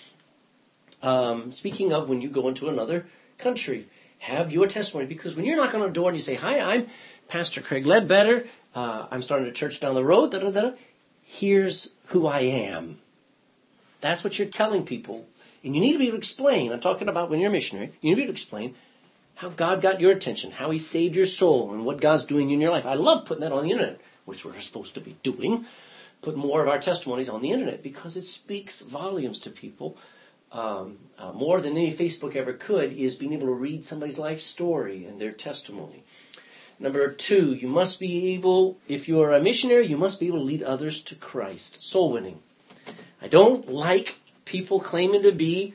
Um, speaking of when you go into another country, have your testimony. Because when you're knocking on a door and you say, hi, I'm Pastor Craig Ledbetter. Uh, I'm starting a church down the road. Da, da, da, da. Here's who I am. That's what you're telling people. And you need to be able to explain. I'm talking about when you're a missionary. You need to be able to explain how God got your attention, how He saved your soul, and what God's doing in your life. I love putting that on the internet, which we're supposed to be doing. Put more of our testimonies on the internet because it speaks volumes to people. um, uh, more than any Facebook ever could, is being able to read somebody's life story and their testimony. Number two, you must be able, if you are a missionary, you must be able to lead others to Christ. Soul winning. I don't like people claiming to be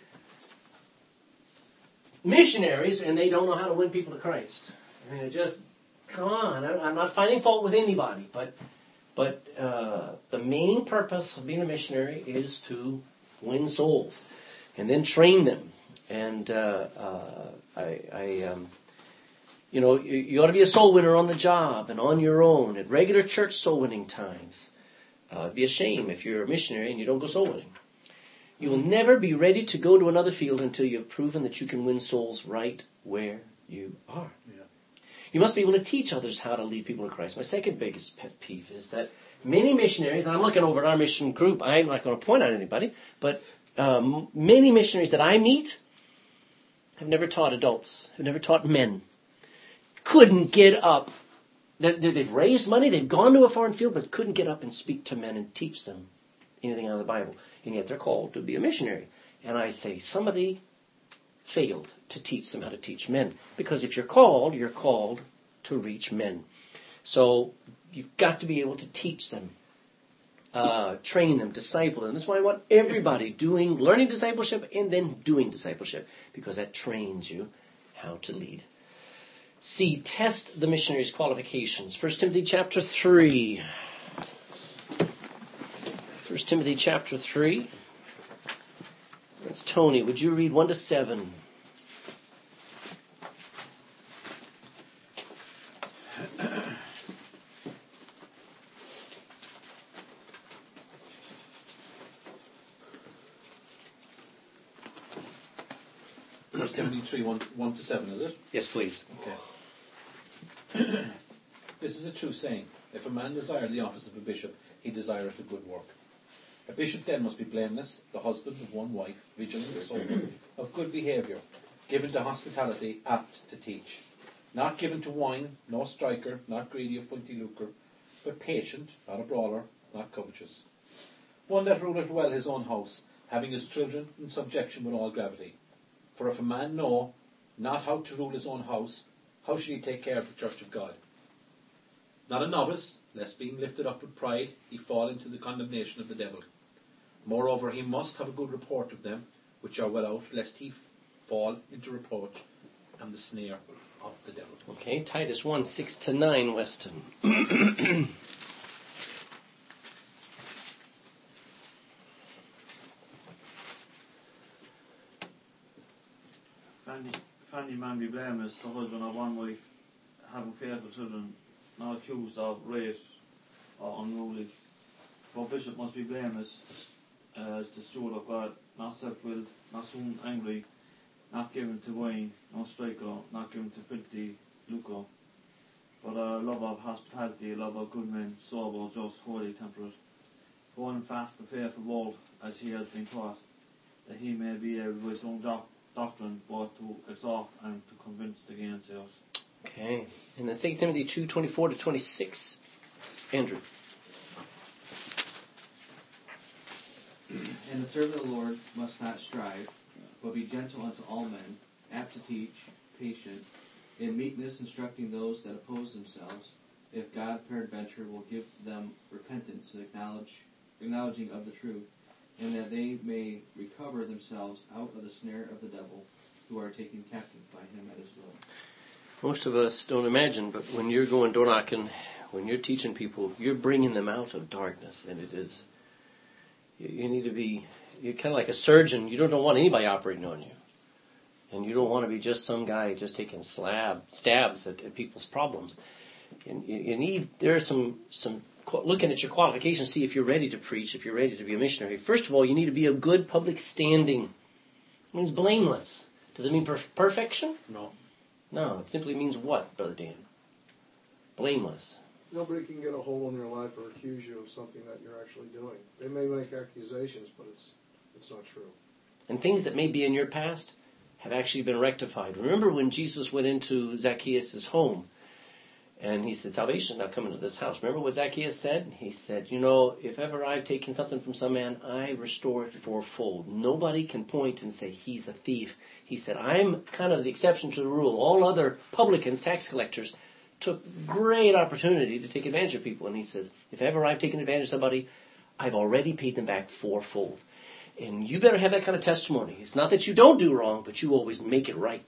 missionaries and they don't know how to win people to Christ. I mean, it just, come on. I'm not finding fault with anybody, but but uh, the main purpose of being a missionary is to win souls and then train them. And uh, uh, I, I um, you know, you, you ought to be a soul winner on the job and on your own at regular church soul winning times. Uh, it'd be a shame if you're a missionary and you don't go soul winning. You will never be ready to go to another field until you have proven that you can win souls right where you are. Yeah. You must be able to teach others how to lead people to Christ. My second biggest pet peeve is that many missionaries, and I'm looking over at our mission group, I'm not going to point out anybody, but um, many missionaries that I meet have never taught adults, have never taught men. Couldn't get up. They've raised money, they've gone to a foreign field, but couldn't get up and speak to men and teach them anything out of the Bible. And yet they're called to be a missionary. And I say, somebody failed to teach them how to teach men. Because if you're called, you're called to reach men. So you've got to be able to teach them, uh, train them, disciple them. That's why I want everybody doing, learning discipleship and then doing discipleship. Because that trains you how to lead. C, test the missionary's qualifications. First Timothy chapter three. First Timothy chapter three. That's Tony. Would you read one to seven? First Timothy three, one, one to seven, is it? Yes, please. Okay. This is a true saying. If a man desire the office of a bishop, he desireth a good work. A bishop then must be blameless, the husband of one wife, vigilant, sober, of good behaviour, given to hospitality, apt to teach, not given to wine, no striker, not greedy of filthy lucre, but patient, not a brawler, not covetous. One that ruleth well his own house, having his children in subjection with all gravity. For if a man know not how to rule his own house, how shall he take care of the church of God? Not a novice, lest being lifted up with pride, he fall into the condemnation of the devil. Moreover, he must have a good report of them which are well out, lest he fall into reproach and the snare of the devil. Okay, Titus one, six to nine, Weston. If any man be blameless, the husband of one wife, having faithful children, not accused of rape or unruly. For a bishop must be blameless uh, as the steward of God, not self-willed, not soon angry, not given to wine, no striker, not given to filthy lucre, but a lover of hospitality, a lover of good men, sober, just, holy, temperate, going fast the faithful word as he has been taught, that he may be able with his own doc- doctrine both to exhort and to convince the gainsayers. Okay, and then Second Timothy two, twenty-four to twenty-six. Andrew. And the servant of the Lord must not strive, but be gentle unto all men, apt to teach, patient, in meekness instructing those that oppose themselves, if God peradventure will give them repentance and acknowledge, acknowledging of the truth, and that they may recover themselves out of the snare of the devil, who are taken captive by him at his will. Most of us don't imagine, but when you're going door knocking, when you're teaching people, you're bringing them out of darkness, and it is, you, you need to be, you're kind of like a surgeon. You don't, don't want anybody operating on you. And you don't want to be just some guy just taking slab, stabs at, at people's problems. And you, you need, there are some, some, looking at your qualifications, see if you're ready to preach, if you're ready to be a missionary. First of all, you need to be of good public standing. It means blameless. Does it mean per- perfection? No. No, it simply means what, Brother Dan? Blameless. Nobody can get a hole in your life or accuse you of something that you're actually doing. They may make accusations, but it's it's not true. And things that may be in your past have actually been rectified. Remember when Jesus went into Zacchaeus' home, And he said, salvation is not coming to this house. Remember what Zacchaeus said? He said, you know, if ever I've taken something from some man, I restore it fourfold. Nobody can point and say he's a thief. He said, I'm kind of the exception to the rule. All other publicans, tax collectors, took great opportunity to take advantage of people. And he says, if ever I've taken advantage of somebody, I've already paid them back fourfold. And you better have that kind of testimony. It's not that you don't do wrong, but you always make it right.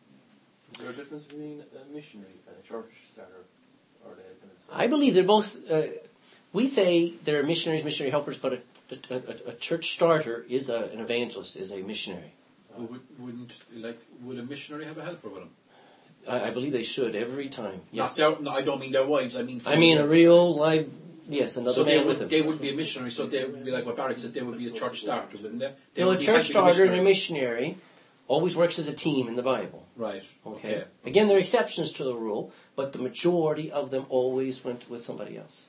Is there a difference between a missionary and a church starter? Or are they kind of I believe they're both, uh, we say they're missionaries, missionary helpers, but a, a, a, a church starter is a, an evangelist, is a missionary. Well, would, wouldn't, like, would a missionary have a helper with them? I, I believe they should every time. Yes. Not their, no, I don't mean their wives, I mean... I mean a real live, yes, another so man they with would, them. they would be a missionary, so they would be like what Barry said, they would be a church starter, wouldn't they? they No, would a be church helping starter and a missionary. missionary always works as a team in the Bible. Right. Okay. okay. Again, there are exceptions to the rule, but the majority of them always went with somebody else.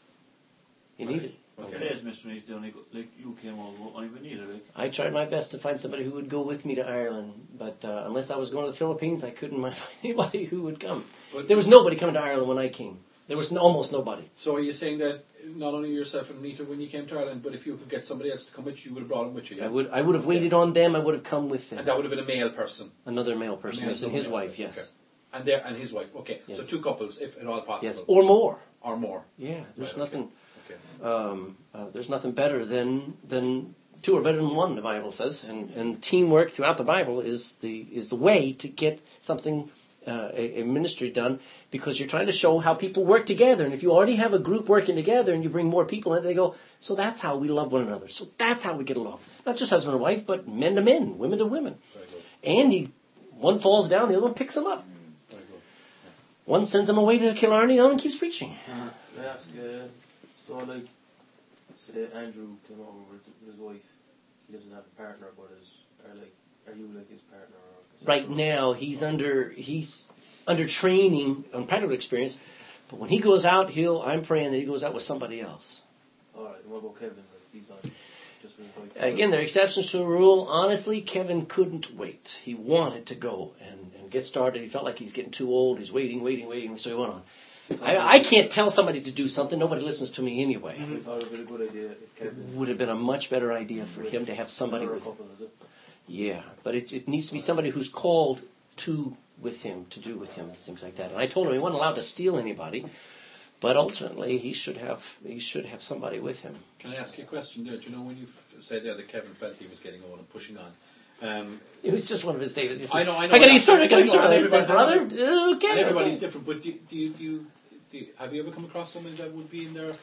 You need it. Okay. Today's missionaries don't like, like you came over, I even need it. Like. I tried my best to find somebody who would go with me to Ireland, but uh, unless I was going to the Philippines, I couldn't find anybody who would come. But there was nobody coming to Ireland when I came. There was no, almost nobody. So are you saying that not only yourself and Nita when you came to Ireland, but if you could get somebody else to come with you, you would have brought him with you? Yeah? I would I would have waited on them. I would have come with them. And that would have been a male person? Another male person, male yes, and his male wife, person. yes. Okay. And there and his wife, okay. Yes. So two couples, if at all possible. Yes, or more. Or more. Yeah, there's Right, nothing. Okay. Um, uh, there's nothing better than than two are better than one. The Bible says, and and teamwork throughout the Bible is the is the way to get something. Uh, a, a ministry done, because you're trying to show how people work together. And if you already have a group working together and you bring more people in, they go, so that's how we love one another. So that's how we get along. Not just husband and wife, but men to men, women to women. And he, one falls down, the other one picks him up. Very good. Yeah. One sends him away to Killarney, the other one keeps preaching. Uh, can I ask, uh, so like, say Andrew came over with his wife, he doesn't have a partner, but is, are like, are you like his partner? Or right now, he's under he's under training on practical experience, but when he goes out, he'll I'm praying that he goes out with somebody else. All right. And what about Kevin? Like he's on just with his wife. Again, there are exceptions to the rule. Honestly, Kevin couldn't wait. He wanted to go and, and get started. He felt like he's getting too old. He's waiting, waiting, waiting. So he went on. I, I can't tell somebody to do something. Nobody listens to me anyway. I thought it would have been a good idea if Kevin Would have been a much better idea for him to have somebody with him. couple, is it? Yeah, but it, it needs to be somebody who's called to with him, to do with him, things like that. And I told him he wasn't allowed to steal anybody, but ultimately he should have he should have somebody with him. Can I ask you a question there? Do you know when you f- said there that Kevin felt he was getting old and pushing on? Um, It was just one of his days. He said, I know, I know. I got to get started, I got to I get know, started. and I said, everybody- brother, okay. and everybody's okay. different, but do, do, you, do, you, do you, have you ever come across somebody that would be in their,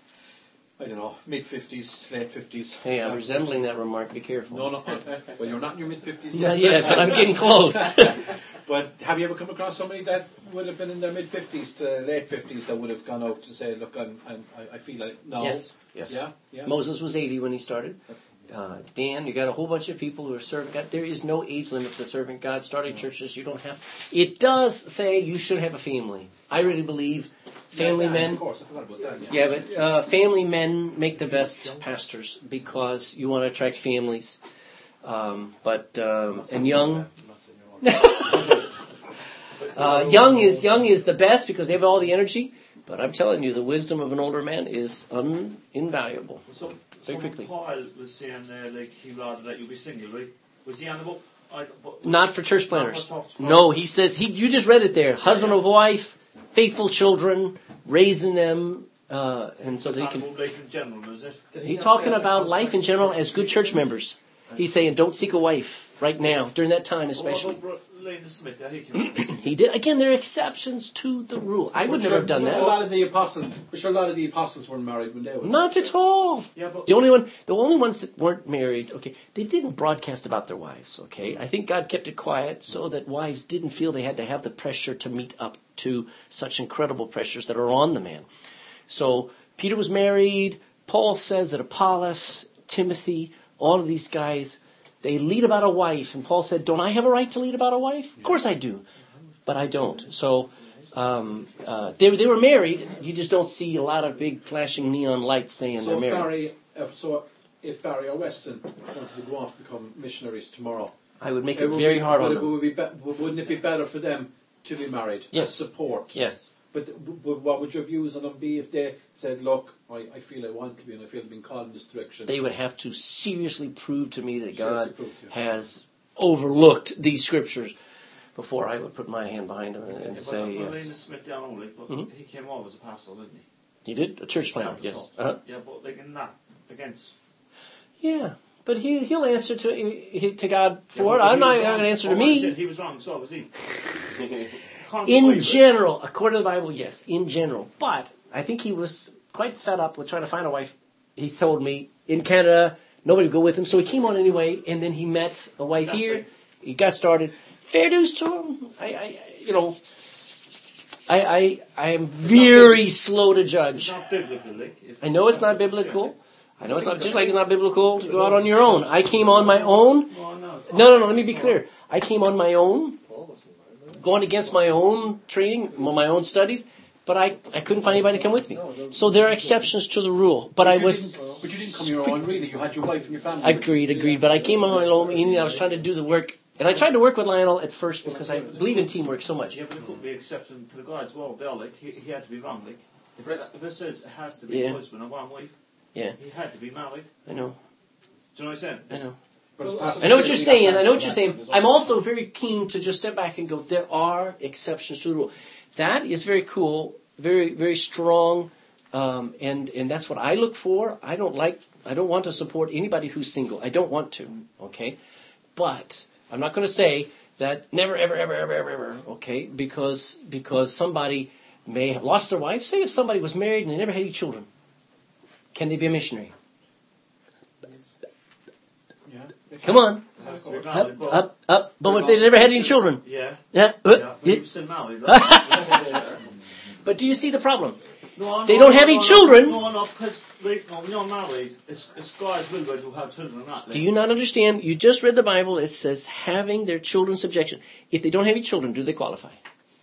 I don't know, mid-fifties, late fifties? Hey, I'm resembling that remark. Be careful. No, no. Well, you're not in your mid-fifties. Not yet, but I'm getting close. But have you ever come across somebody that would have been in their mid-fifties to late fifties that would have gone out to say, look, I'm, I'm, I I feel like now? Yes, yes. Yeah, yeah. Moses was eighty when he started. Uh, Dan, you got a whole bunch of people who are serving God. There is no age limit to serving God. Starting churches, you don't have. It does say you should have a family. I really believe family yeah, yeah, men. Of course, I forgot about that. Yeah, Yeah, but uh, family men make the best pastors because you want to attract families. Um, but um, and young, uh, young is young is the best because they have all the energy. But I'm telling you, the wisdom of an older man is un- invaluable. So, Very so quickly. Paul was saying uh, like he rather that you be single, right? Was he on the book? I, but, Not for church planners. Not for church No, he says he. You just read it there. Husband or wife, faithful children, raising them, uh, and so they Not can. about life in general, is it? He's talking about life in general as good church members. He's saying don't seek a wife right now during that time, especially. What about Lena Smith? Yeah, he came He did again. There are exceptions to the rule. I would But never have done sure, A that. lot of the apostles, but sure, a lot of the apostles weren't married when they were. Not at all. Yeah, but The only one, the only ones that weren't married, okay, they didn't broadcast about their wives, okay? I think God kept it quiet so that wives didn't feel they had to have the pressure to meet up to such incredible pressures that are on the man. So Peter was married. Paul says that Apollos, Timothy, all of these guys, they lead about a wife. And Paul said, don't I have a right to lead about a wife? Of course I do. But I don't. So um, uh, they, they were married. You just don't see a lot of big flashing neon lights saying So they're if married. Barry, if, so if Barry or Weston wanted to go off to become missionaries tomorrow, I would make it it would very be, hard would on it, them. would be be, wouldn't it be better for them to be married? Yes. As support. Yes. But, but what would your views on them be if they said, look, I, I feel I want to be and I feel I've been called in this direction? They would have to seriously prove to me that God prove, yeah. has overlooked these scriptures before I would put my hand behind him and, and yeah, say but, yes. But Smith down only, but Mm-hmm. he came over as a pastor, didn't he? He did? A church planter, Yeah, yes. so- Uh-huh. Yeah, but like in that, against... Yeah, but he, he'll answer to he, to God Yeah, for it. but I'm he not was going wrong. to answer Oh, to I me. said he was wrong, so was he. Can't In believe it. general, according to the Bible, yes, in general. But I think he was quite fed up with trying to find a wife. He told me in Canada, nobody would go with him, so he came on anyway, and then he met a wife That's here. it. He got started. Fair dues to him. I, I you know, I, I, I am very slow to It's judge. not biblical, like. If I know it's not biblical. I know it's not, just like it's not biblical to go out on your own. I came on my own. No, no. No, no, no, let me be clear. I came on my own, going against my own training, my own studies, but I, I couldn't find anybody to come with me. So there are exceptions to the rule. But I you was... didn't- But you didn't come your own, really. You had your wife and your family. Agreed, agreed. But I came on my own, meaning I was trying to do the work. And I tried to work with Lionel at first because I believe in teamwork so much. Yeah, but it could be exception to the God's word there, like. He, he had to be wrong, like. If it, if it says it has to be Yeah. a husband and one wife, Yeah, he had to be married. I know. Do you know what I'm saying? I know. But it's possible I know what you're that saying. we got I know what you're back saying. to that. I'm also very keen to just step back and go, there are exceptions to the rule. That is very cool, very, very strong, um, and, and that's what I look for. I don't like, I don't want to support anybody who's single. I don't want to, okay? But I'm not going to say that never, ever, ever, ever, ever, ever, okay? Because, because somebody may have lost their wife. Say if somebody was married and they never had any children. Can they be a missionary? Yeah. Come on. It has to be Up, married, but... up, up. But if they never had any children. Yeah. Yeah. Yeah, uh, but he was still married, right? But do you see the problem? No, They no, don't no, have no, any no, children. No, no, because like, no, when you're married, it's, it's God's will that you have children or not. Like. Do you not understand? You just read the Bible. It says having their children subjection. If they don't have any children, do they qualify?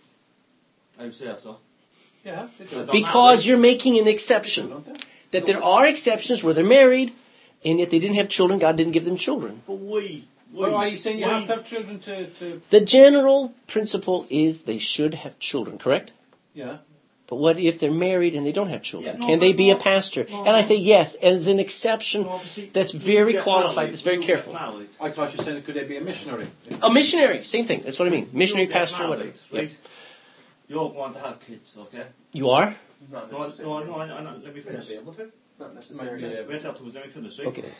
I would say so. Yeah, they do. Because Because you're making an exception. Don't they? That there are exceptions where they're married, and yet they didn't have children. God didn't give them children. But why? Why? Well, are you saying you why? have to have children to, to... The general principle is they should have children, correct? Yeah. But what if they're married and they don't have children? Yeah, no, Can they but be no, a pastor? no, and I no. say yes, as an exception No, but see, that's you very get qualified, married, that's very you careful. Get married. I thought you were saying, could they be a missionary? A missionary, same thing. That's what I mean. Missionary, You get pastor, whatever. married, Yep. right? You're going to have kids, okay? You are? Not No, necessarily. no, no, no, no, let me May finish. not be able to. Not Might necessarily. be, uh, Wait till let me finish, right? Okay.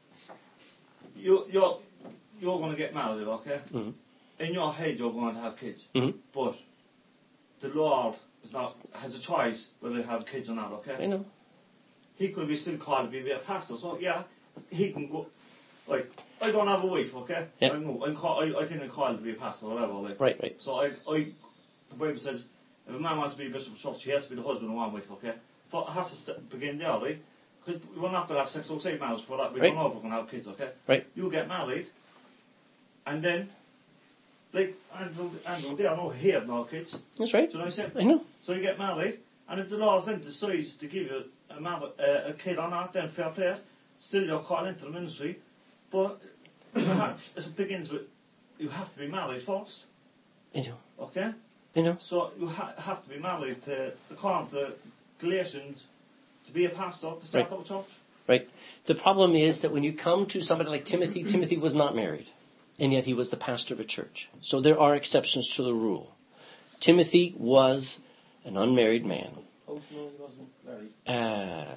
You, you're, you're going to get married, okay? Mm-hmm. In your head, you're going to have kids. Mm-hmm. But the Lord is not, has a choice whether to have kids or not, okay? I know. He could be still called to be a pastor, so yeah, he can go. Like, I don't have a wife, okay? Yeah. I know, I'm call, I, I think I'm called to be a pastor, or whatever. Like. Right, right. So I, I, the Bible says, if a man wants to be a bishop of church, he has to be the husband of one wife, okay? But it has to st- begin there, right? Because we're not going to have sex outside marriage for that. We Right. don't know if we're going to have kids, okay? Right. You get married, and then, like Andrew, Andrew, they are no here, no kids. That's right. Do you know what I'm saying? I know. So you get married, and if the Lord then decides to give you a, man, a, a kid or not, then fair play. Still, you're called into the ministry, but you have, it begins with you have to be married first. I know. Okay. I know. So you ha- have to be married to according to Galatians to be a pastor to start Right. up a church. Right. The problem is that when you come to somebody like Timothy, Timothy was not married, and yet he was the pastor of a church. So there are exceptions to the rule. Timothy was an unmarried man. Oh, no, he wasn't married. Uh,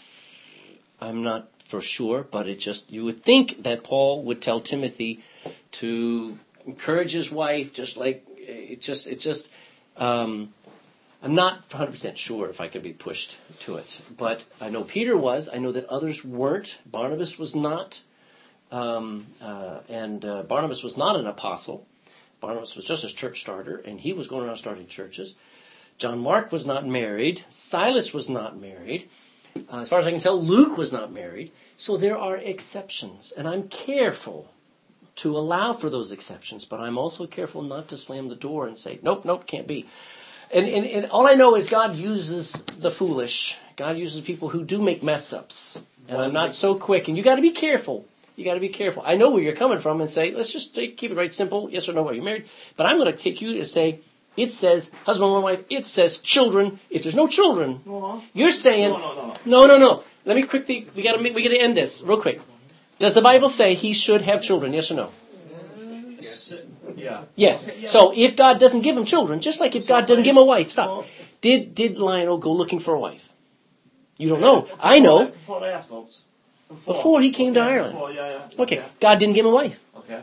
I'm not for sure, but it just, you would think that Paul would tell Timothy to encourage his wife, just like, it just, it just, um, I'm not one hundred percent sure if I could be pushed to it. But I know Peter was, I know that others weren't, Barnabas was not, um, uh, and uh, Barnabas was not an apostle. Barnabas was just a church starter, and he was going around starting churches. John Mark was not married. Silas was not married. Uh, as far as I can tell, Luke was not married. So there are exceptions. And I'm careful to allow for those exceptions, but I'm also careful not to slam the door and say, nope, nope, can't be. And, and, and all I know is God uses the foolish. God uses people who do make mess ups. And I'm not so quick. And you got to be careful. You got to be careful. I know where you're coming from and say, let's just take, keep it right simple. Yes or no, are you married? But I'm going to take you to say, It says husband and wife. It says children. If there's no children, No. you're saying No, no, no, no. no, no, no. Let me quickly. We gotta. We gotta end this real quick. Does the Bible say he should have children? Yes or no? Yes. Yeah. Yes. So if God doesn't give him children, just like if God doesn't give him a wife, stop. Did did Lionel go looking for a wife? You don't know. I know. Before or afterwards? Before he came to Okay, Ireland. before, yeah, yeah. Okay. God didn't give him a wife. Okay.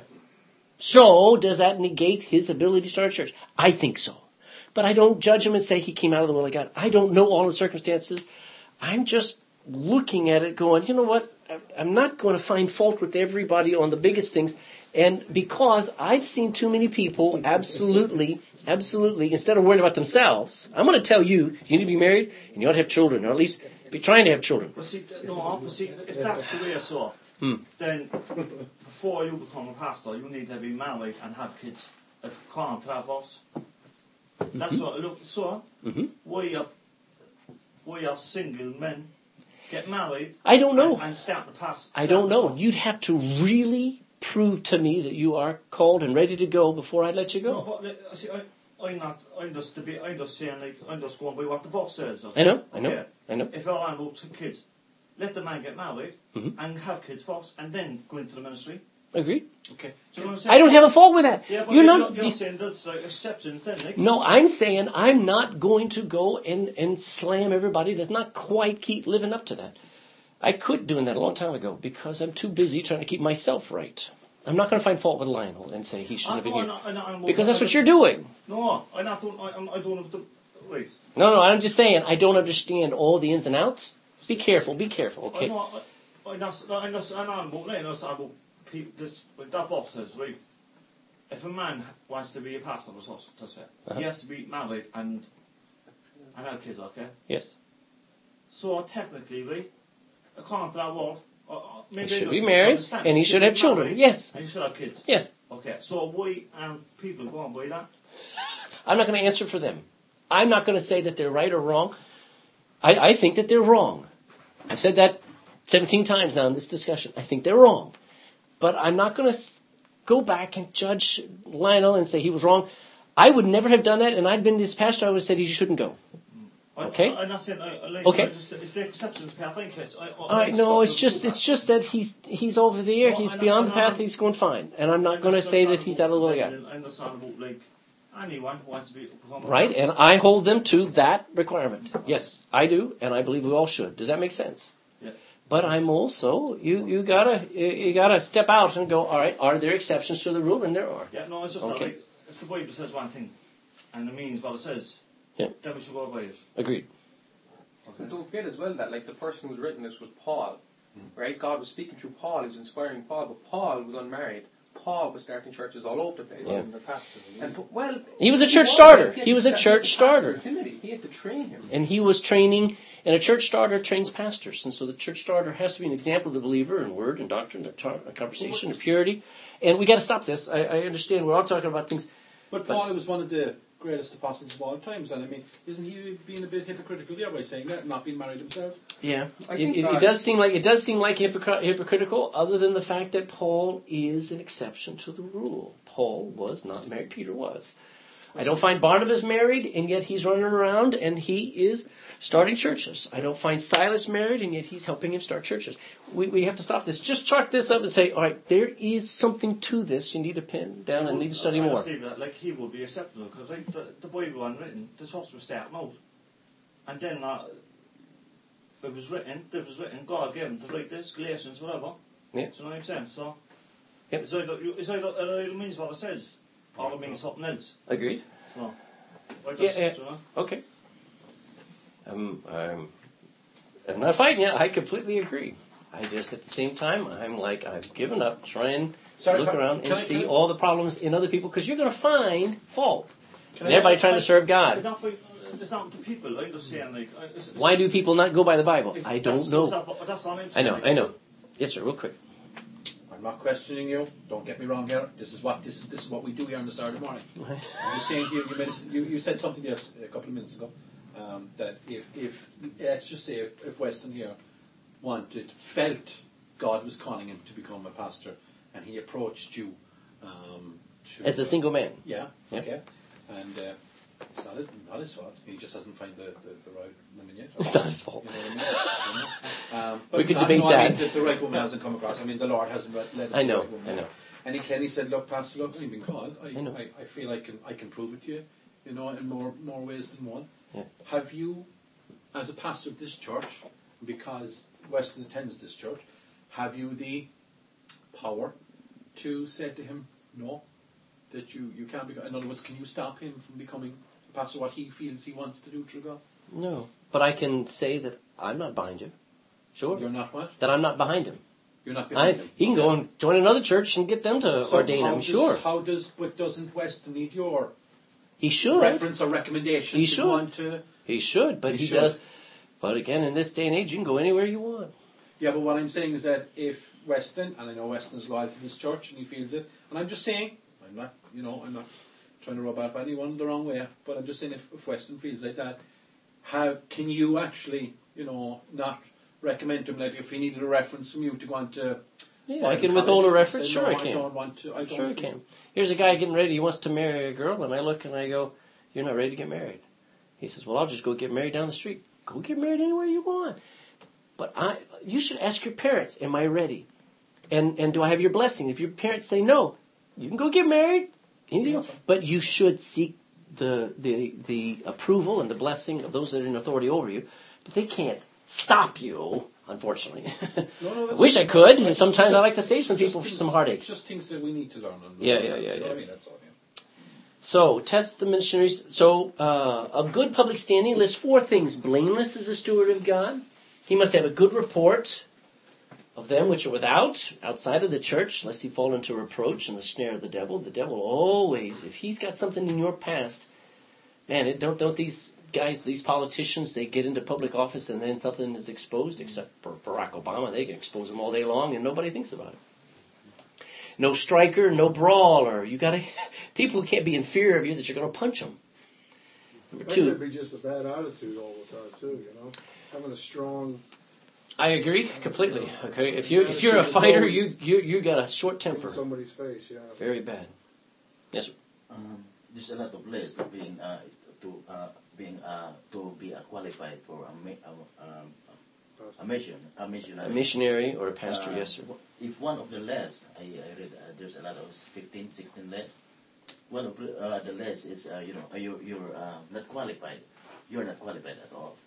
So does that negate his ability to start a church? I think so. But I don't judge him and say he came out of the will of God. I don't know all the circumstances. I'm just looking at it going, you know what? I'm not going to find fault with everybody on the biggest things. And because I've seen too many people absolutely, absolutely, instead of worrying about themselves, I'm going to tell you, you need to be married and you ought to have children, or at least be trying to have children. But see, no, but see, if that's the way I saw, Hmm. then before you become a pastor, you need to be married and have kids. If you can't have us. That's what I look so. Mm-hmm. We are, we are single men get married. I don't know. And, and start the past. I don't know. You'd have to really prove to me that you are called and ready to go before I'd let you go. No, but uh, see, I, I'm not. I'm just to be. I'm just saying like I'm just going by what the book says. Okay? I know. I know. Okay. I know. If I want two kids, let the man get married Mm-hmm. and have kids first, and then go into the ministry. Agreed. Okay. Do you know what I'm saying? I don't have a fault with that. Yeah, but you're you're, not. you're saying that's like exceptions, then, Nick. No, I'm saying I'm not going to go and, and slam everybody that's not quite keep living up to that. I quit doing that a long time ago because I'm too busy trying to keep myself right. I'm not going to find fault with Lionel and say he shouldn't have been I, here. I, I, I, I, Because that's what you're doing. No, I not don't. I, I don't have to. Wait. No, no, I'm just saying I don't understand all the ins and outs. Be careful, be careful, okay? I know. I, I not. I not. I not about. I not about. People, this, like that box says, right? If a man wants to be a pastor, that's that's it. Uh-huh. He has to be married and and have kids, okay? Yes. So technically, right? According to that word, uh, maybe He should I be just married understand. and he should have be children. married Yes. And he should have kids. Yes. Okay. So why aren't people going by that? I'm not going to answer for them. I'm not going to say that they're right or wrong. I, I think that they're wrong. I've said that seventeen times now in this discussion. I think they're wrong. But I'm not going to go back and judge Lionel and say he was wrong. I would never have done that, and I'd been this pastor, I would have said he shouldn't go. Okay? I, I'm not saying I, I like Okay. I just, it's the exceptions path. I think it's. I, I, All right, no, it's just it's just that he's he's over there, No, he's I know- beyond I the know. path, he's going fine. And I'm not going to say that he's out of the will of God. I understand about like anyone who wants to be become a Right? pastor. And I hold them to that requirement. Yes, I do, and I believe we all should. Does that make sense? Yeah. But I'm also you you gotta you, you gotta step out and go. All right, are there exceptions to the rule? And there are. Yeah, no, it's just Okay. that, like, if the Bible says one thing, and it means what it says, Yeah. then we should go by it. Agreed. And don't forget as well that like the person who's written this was Paul, right? God was speaking through Paul. He was inspiring Paul, but Paul was unmarried. Paul was starting churches all over the place. Yeah. And, the pastor, and well, He was a church starter. He, had He to was a start- church he had to starter. pastor Timothy. He had to train him. And he was training, and a church starter trains pastors. And so the church starter has to be an example of the believer in word and doctrine, and tar- conversation, and purity. And we got to stop this. I, I understand we're all talking about things. But Paul was one of the greatest apostles of all times, and I mean, isn't he being a bit hypocritical there by saying that, not being married himself? Yeah, I it, think it, it that- does seem like it does seem like hypocr- hypocritical. Other than the fact that Paul is an exception to the rule. Paul was not married. Peter was. I don't find Barnabas married, and yet he's running around and he is starting churches. I don't find Silas married, and yet he's helping him start churches. We we have to stop this. Just chart this up and say, all right, there is something to this. You need to pin down and need to study I more. understand that, like he would be acceptable because like the, the Bible unwritten, the church was starting out, and then uh, it was written. It was written. God gave him to write this, Galatians, whatever. Yeah. Do you know what I'm saying? So Yep. it's either you- it's either it either means what it says, or it means something else. Agreed. So I just, Yeah, yeah. you know. Okay. I'm, I'm, I'm not fighting you. I completely agree. I just, at the same time, I'm like, I've given up trying to Sorry, look can- around can and I- see can I- all the problems in other people because you're going to find fault. Can And I- everybody trying to serve It's God. not for, it's not to people. I'm just saying like. It's, it's Why do people not go by the Bible? if I that's- don't know. That's, not, that's all I'm I know, saying. I know. Yes, sir, real quick. I'm not questioning you. Don't get me wrong here. This is what this is. This is what we do here on the Saturday morning. I'm just saying, you you, made a, you, you said something yes, a couple of minutes ago um, that if if let's just say if, if Weston here wanted felt God was calling him to become a pastor, and he approached you um, to, As a single man. yeah, Yeah. okay, and uh, It's not his, not his fault. He just hasn't found the, the, the right woman yet. It's not his fault. You know what I mean? You know? Um, but We it's could not, debate no, that. I mean, the, the right woman hasn't come across. I mean, the Lord hasn't led him I to know, the right woman. I know. And he came, he said, look, Pastor, look, I've been called. I, I know. I, I feel I can, I can prove it to you, you know, in more, more ways than one. Yeah. Have you, as a pastor of this church, because Weston attends this church, have you the power to say to him, no, that you, you can't become, in other words, can you stop him from becoming a pastor what he feels he wants to do through God? No. But I can say that I'm not behind him. Sure. You're not what? That I'm not behind him. You're not I, behind him. he can go and join another church and get them to So ordain how him. does, Sure. How does, but doesn't Weston need your He should. reference or recommendation He to should. go on to... He should, but He he, should. does. But again, in this day and age, you can go anywhere you want. Yeah, but what I'm saying is that if Weston, and I know Weston is loyal to this church and he feels it, and I'm just saying, I'm not, you know, I'm not trying to rub out anyone the wrong way, but I'm just saying if, if Weston feels like that, how can you actually, you know, not recommend to him, like if he needed a reference from you to go on to... Yeah, I can withhold a reference. Say, Sure, no, I can. I don't want to. I don't Sure, I can. Here's a guy getting ready. He wants to marry a girl, and I look and I go, "You're not ready to get married." He says, "Well, I'll just go get married down the street." Go get married anywhere you want. But I, you should ask your parents, "Am I ready?" And and do I have your blessing? If your parents say no, you can go get married. Anything else. But you should seek the the the approval and the blessing of those that are in authority over you. But they can't stop you. Unfortunately. No, no, I that's wish I just- could. that's Sometimes just- I like to save some just people things- some heartaches. Just things that we need to learn. On Yeah, yeah, You yeah, know yeah. what I mean? That's all, yeah. So, test the missionaries. So, uh, a good public standing lists four things. Blameless as a steward of God. He must have a good report of them which are without, outside of the church, lest he fall into reproach and the snare of the devil. The devil always, if he's got something in your past, man, it, don't don't these guys, these politicians, they get into public office and then something is exposed, except for Barack Obama. They can expose them all day long and nobody thinks about it. No striker, no brawler. You got to people who can't be in fear of you that you're going to punch them. Number That two, could be just a bad attitude all the time too. You know, having a strong. I agree completely. Okay, if you if you're a fighter, you you you got a short temper. In somebody's face, yeah. Very bad. Yes, sir. Um, there's a lot of lists of being uh, to uh, being uh, to be uh, qualified for a, ma- uh, um, a mission a missionary. A missionary or a pastor. Uh, Yes, sir. If one of the lists, I, I read uh, there's a lot of fifteen, sixteen lists. One of the, uh, the lists is uh, you know uh, you you're uh, not qualified. You're not qualified at all.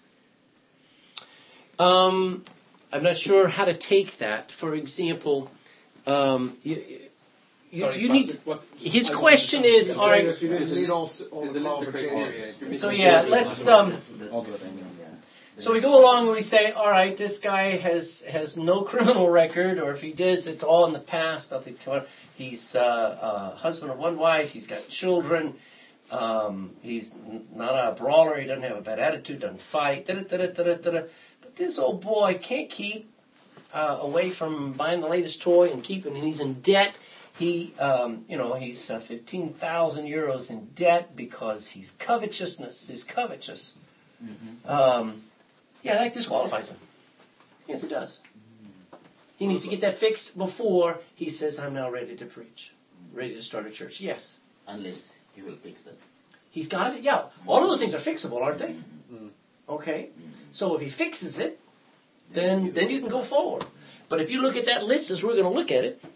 Um, I'm not sure how to take that. For example, um, you, you, Sorry, you Pastor, need. what, His I question want to- is, He's all saying right. if you didn't Is meet it- all, all There's the a list of qualifications. criteria. So yeah, let's um. That's, that's what I mean. Yeah. So we go along and we say, all right, this guy has has no criminal record, or if he does, it's all in the past. Nothing's coming up. He's uh, a husband of one wife. He's got children. Um, he's n- not a brawler. He doesn't have a bad attitude. Doesn't fight. Da, da, da, da, da, da. But this old boy can't keep uh, away from buying the latest toy and keeping. And he's in debt. He, um, you know, he's uh, fifteen thousand euros in debt because he's covetousness. He's covetous. Mm-hmm. Um, yeah, that disqualifies him. Yes, it does. He needs to get that fixed before he says, I'm now ready to preach, ready to start a church. Yes. Unless he will fix that. He's got it. Yeah. All of those things are fixable, aren't they? Mm. Okay. So if he fixes it, then then you can go forward. But if you look at that list as we're going to look at it,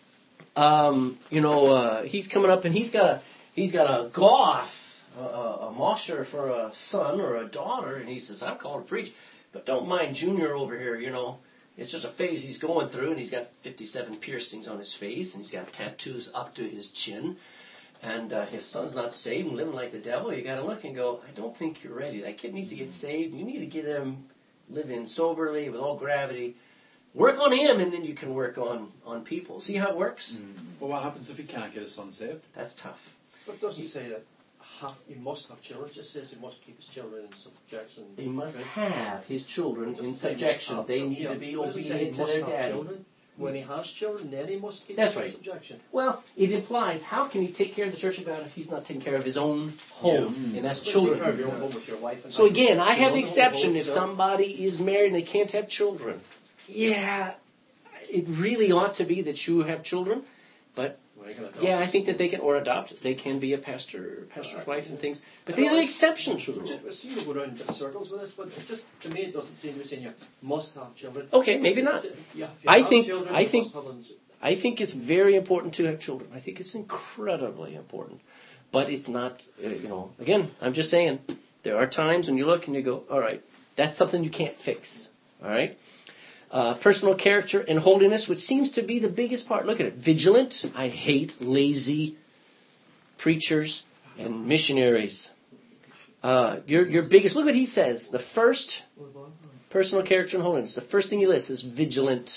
um, you know, uh, he's coming up and he's got a he's got a goth, a, a mosher for a son or a daughter, and he says, I'm called to preach, but don't mind Junior over here, you know. It's just a phase he's going through, and he's got fifty-seven piercings on his face, and he's got tattoos up to his chin, and uh, his son's not saved and living like the devil. You got to look and go, I don't think you're ready. That kid needs to get saved. You need to get him living soberly with all gravity. Work on him, and then you can work on, on people. See how it works? Mm. But what happens if he can't get his son saved? That's tough. But it doesn't say that have, he must have children. It just says he must keep his children in subjection. He must Right? have his children It in doesn't say he must subjection. have They them. need Yeah, to be but it doesn't say he obedient to must their have daddy. children. When he has children, then he must keep That's them right. in subjection. Well, it implies, how can he take care of the church of God if he's not taking care of his own home? Yeah. And that's But children. take care of your own home with your wife and So husband. again, I You have know, the the exception whole if boat, somebody is married and they can't have children. Yeah, it really ought to be that you have children, but they can adopt. Yeah, I think that they can, or adopt. They can be a pastor, pastor's wife and things. But there are exceptions to the rule. I seem to go around in circles with this, but it's just, to me, it doesn't seem to be saying you must have children. Okay, maybe not. Yeah, if you I have think, children, I you think, must have them. I think it's very important to have children. I think it's incredibly important. But it's not, uh, you know, again, I'm just saying, there are times when you look and you go, all right, that's something you can't fix. All right? Uh, personal character and holiness, which seems to be the biggest part. Look at it. Vigilant. I hate lazy preachers and missionaries. Uh, your, your biggest, look what he says. The first, personal character and holiness, the first thing he lists is vigilant.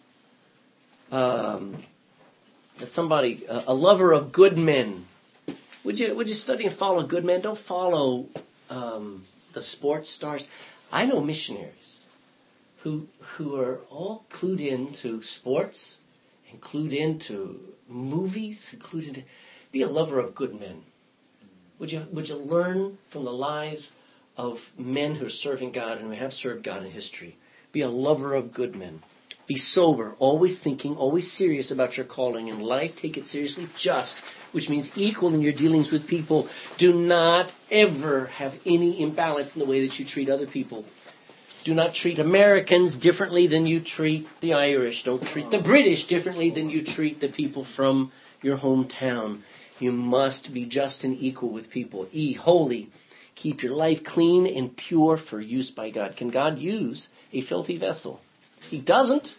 Um, that somebody, uh, a lover of good men. Would you would you study and follow good men? Don't follow um, the sports stars. I know missionaries who who are all clued into sports and clued into movies, clued into. Be a lover of good men. Would you would you learn from the lives of men who are serving God and who have served God in history? Be a lover of good men. Be sober, always thinking, always serious about your calling in life. Take it seriously. Just, which means equal in your dealings with people. Do not ever have any imbalance in the way that you treat other people. Do not treat Americans differently than you treat the Irish. Don't treat the British differently than you treat the people from your hometown. You must be just and equal with people. E, holy. Keep your life clean and pure for use by God. Can God use a filthy vessel? He doesn't.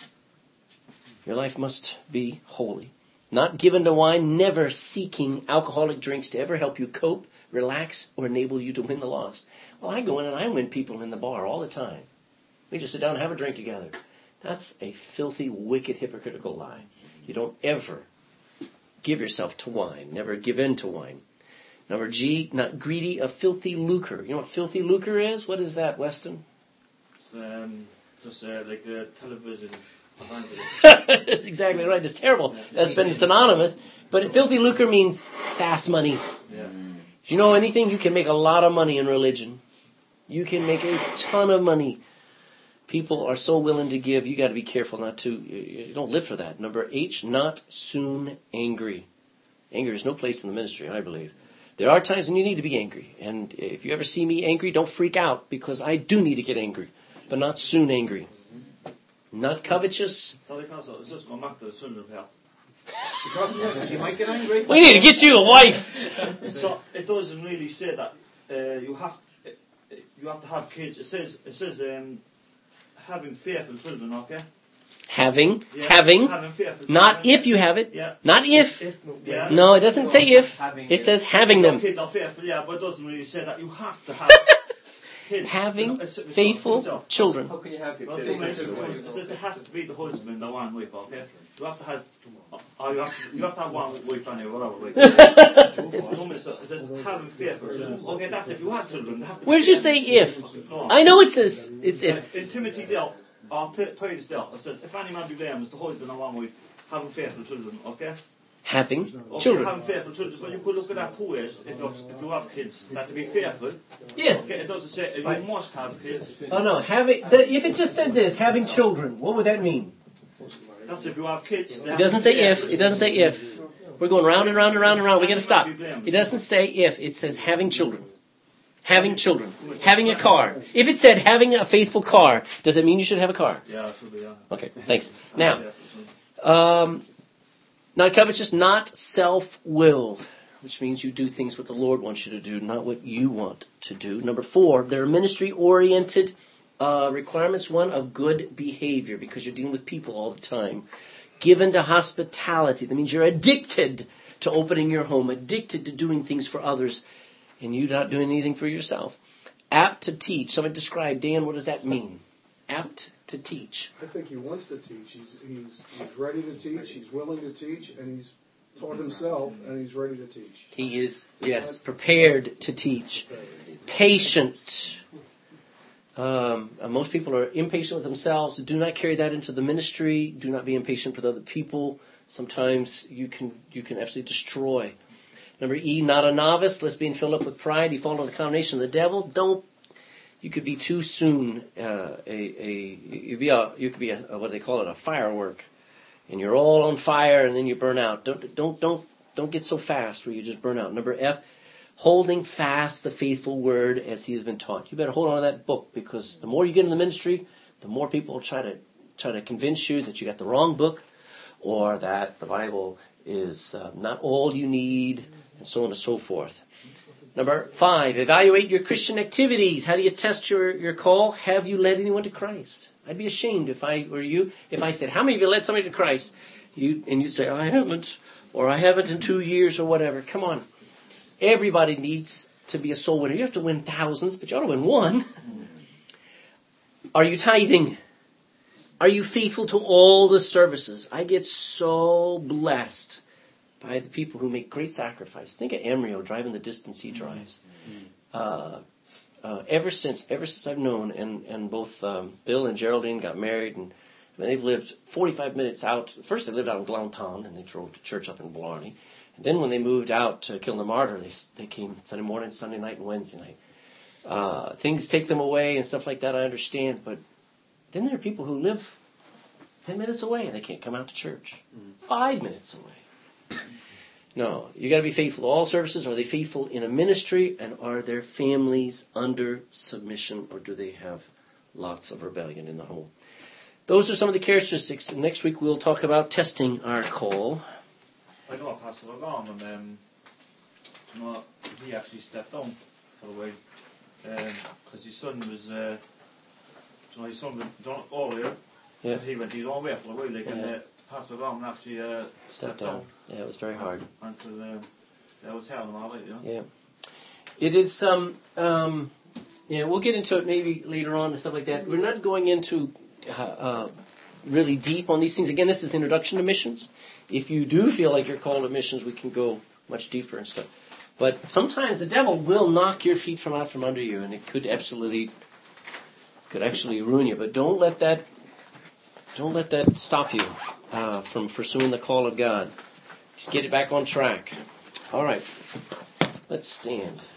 Your life must be holy. Not given to wine, never seeking alcoholic drinks to ever help you cope, relax, or enable you to win the lost. Well, I go in and I win people in the bar all the time. We just sit down and have a drink together. That's a filthy, wicked, hypocritical lie. You don't ever give yourself to wine. Never give in to wine. Number G, not greedy of filthy lucre. You know what filthy lucre is? What is that, Weston? It's, um, just uh, like the television evangelist. That's exactly right. It's terrible. That's been synonymous. But filthy lucre means fast money. Yeah. If you know anything, you can make a lot of money in religion. You can make a ton of money. People are so willing to give, you got to be careful not to. You don't live for that. Number H, not soon angry. Anger is no place in the ministry, I believe. There are times when you need to be angry. And if you ever see me angry, don't freak out, because I do need to get angry. But not soon angry. Not covetous. Sorry, Council, it's just going back to the children of health. You might get angry. We need to get you a wife. So it doesn't really say that uh, you have uh, you have to have kids. It says it says um, having faithful children. Okay. Having, Yeah, having, having faithful not children. if you have it. Yeah. Not if. If, yeah. No, it doesn't say if. Having It says having Your them. kids are faithful, yeah, but it doesn't really say that you have to have kids. Having You know, it's- it's faithful not- it's not- children. How can you have kids? Well, It two says minutes, to the two wife. minutes. It says it has to be the husband, the one wife, okay? You have to have, or you have to, you have to have one wife on you, whatever. Right? Two minutes, it says having faithful children. Okay, that's if you have children. They have to be Where does you say if? No. I know it says it's if. In Timothy Dell, or T- Titus Dell, it says, if any man be blameless, the husband and one wife, having faithful children, okay? Having Okay, children. having faithful children, but you could look at that two ways. If you, if you have kids, that to be faithful. Yes. Okay, it doesn't say you Right. must have kids. Oh no, having. The, if it just said this, having children, what would that mean? That's if you have kids. It doesn't say if. It doesn't say if. We're going round and round and round and round. We got to stop. It doesn't say if. It says having children. Having children. Having a car. If it said having a faithful car, does it mean you should have a car? Yeah, it should be, yeah. Okay, thanks. Now, um, not covetous, not self-willed, which means you do things what the Lord wants you to do, not what you want to do. Number four, there are ministry-oriented uh, requirements. One, of good behavior, because you're dealing with people all the time. Given to hospitality. That means you're addicted to opening your home, addicted to doing things for others, and you not doing anything for yourself. Apt to teach. Somebody describe, Dan, what does that mean? Apt to teach. I think he wants to teach. He's, he's, he's ready to teach. He's willing to teach, and he's taught himself, and he's ready to teach. He is, yes, prepared to teach. Patient. Um, uh, most people are impatient with themselves. Do not carry that into the ministry. Do not be impatient with other people. Sometimes you can you can absolutely destroy. Number E, not a novice. Lest being filled up with pride, you fall into the condemnation of the devil. Don't. You could be too soon uh, a a you be a you could be a, a what do they call it, a firework. and you're all on fire, and then you burn out. Don't don't don't don't get so fast where you just burn out. Number F, holding fast the faithful word as he has been taught. You better hold on to that book, because the more you get in the ministry, the more people will try to try to convince you that you got the wrong book, or that the Bible is uh, not all you need, and so on and so forth. Number five, evaluate your Christian activities. How do you test your, your call? Have you led anyone to Christ? I'd be ashamed if I were you, if I said, how many of you led somebody to Christ? You and you say, I haven't, or I haven't in two years, or whatever. Come on. Everybody needs to be a soul winner. You have to win thousands, but you ought to win one. Are you tithing? Are you faithful to all the services? I get so blessed by the people who make great sacrifices. Think of Emryo driving the distance he drives. Uh, uh, ever since, ever since I've known, and and both um, Bill and Geraldine got married, and they've lived forty-five minutes out. First, they lived out in Glounthaun, and they drove to church up in Blarney. And then, when they moved out to Kilnamartyr, they they came Sunday morning, Sunday night, and Wednesday night. Uh, things take them away and stuff like that. I understand, but then there are people who live ten minutes away and they can't come out to church. Mm. Five minutes away. No, you got to be faithful to all services. Are they faithful in a ministry, and are their families under submission, or do they have lots of rebellion in the home? Those are some of the characteristics. And next week we'll talk about testing our call. I know Pastor Vaughan, and um, you know, he actually stepped down for a while because um, his son was, uh, you know, his son was done earlier. Yeah. He went his own way for a while, like, yeah. and uh, Pastor Vaughan actually uh, stepped, stepped down. down. Yeah, it was very hard. Until uh, that was hell and all that, you know. Yeah. It is um um yeah, we'll get into it maybe later on and stuff like that. We're not going into uh, uh, really deep on these things. Again, this is introduction to missions. If you do feel like you're called to missions, we can go much deeper and stuff. But sometimes the devil will knock your feet from out from under you, and it could absolutely could actually ruin you. But don't let that don't let that stop you uh, from pursuing the call of God. Just get it back on track. All right, let's stand.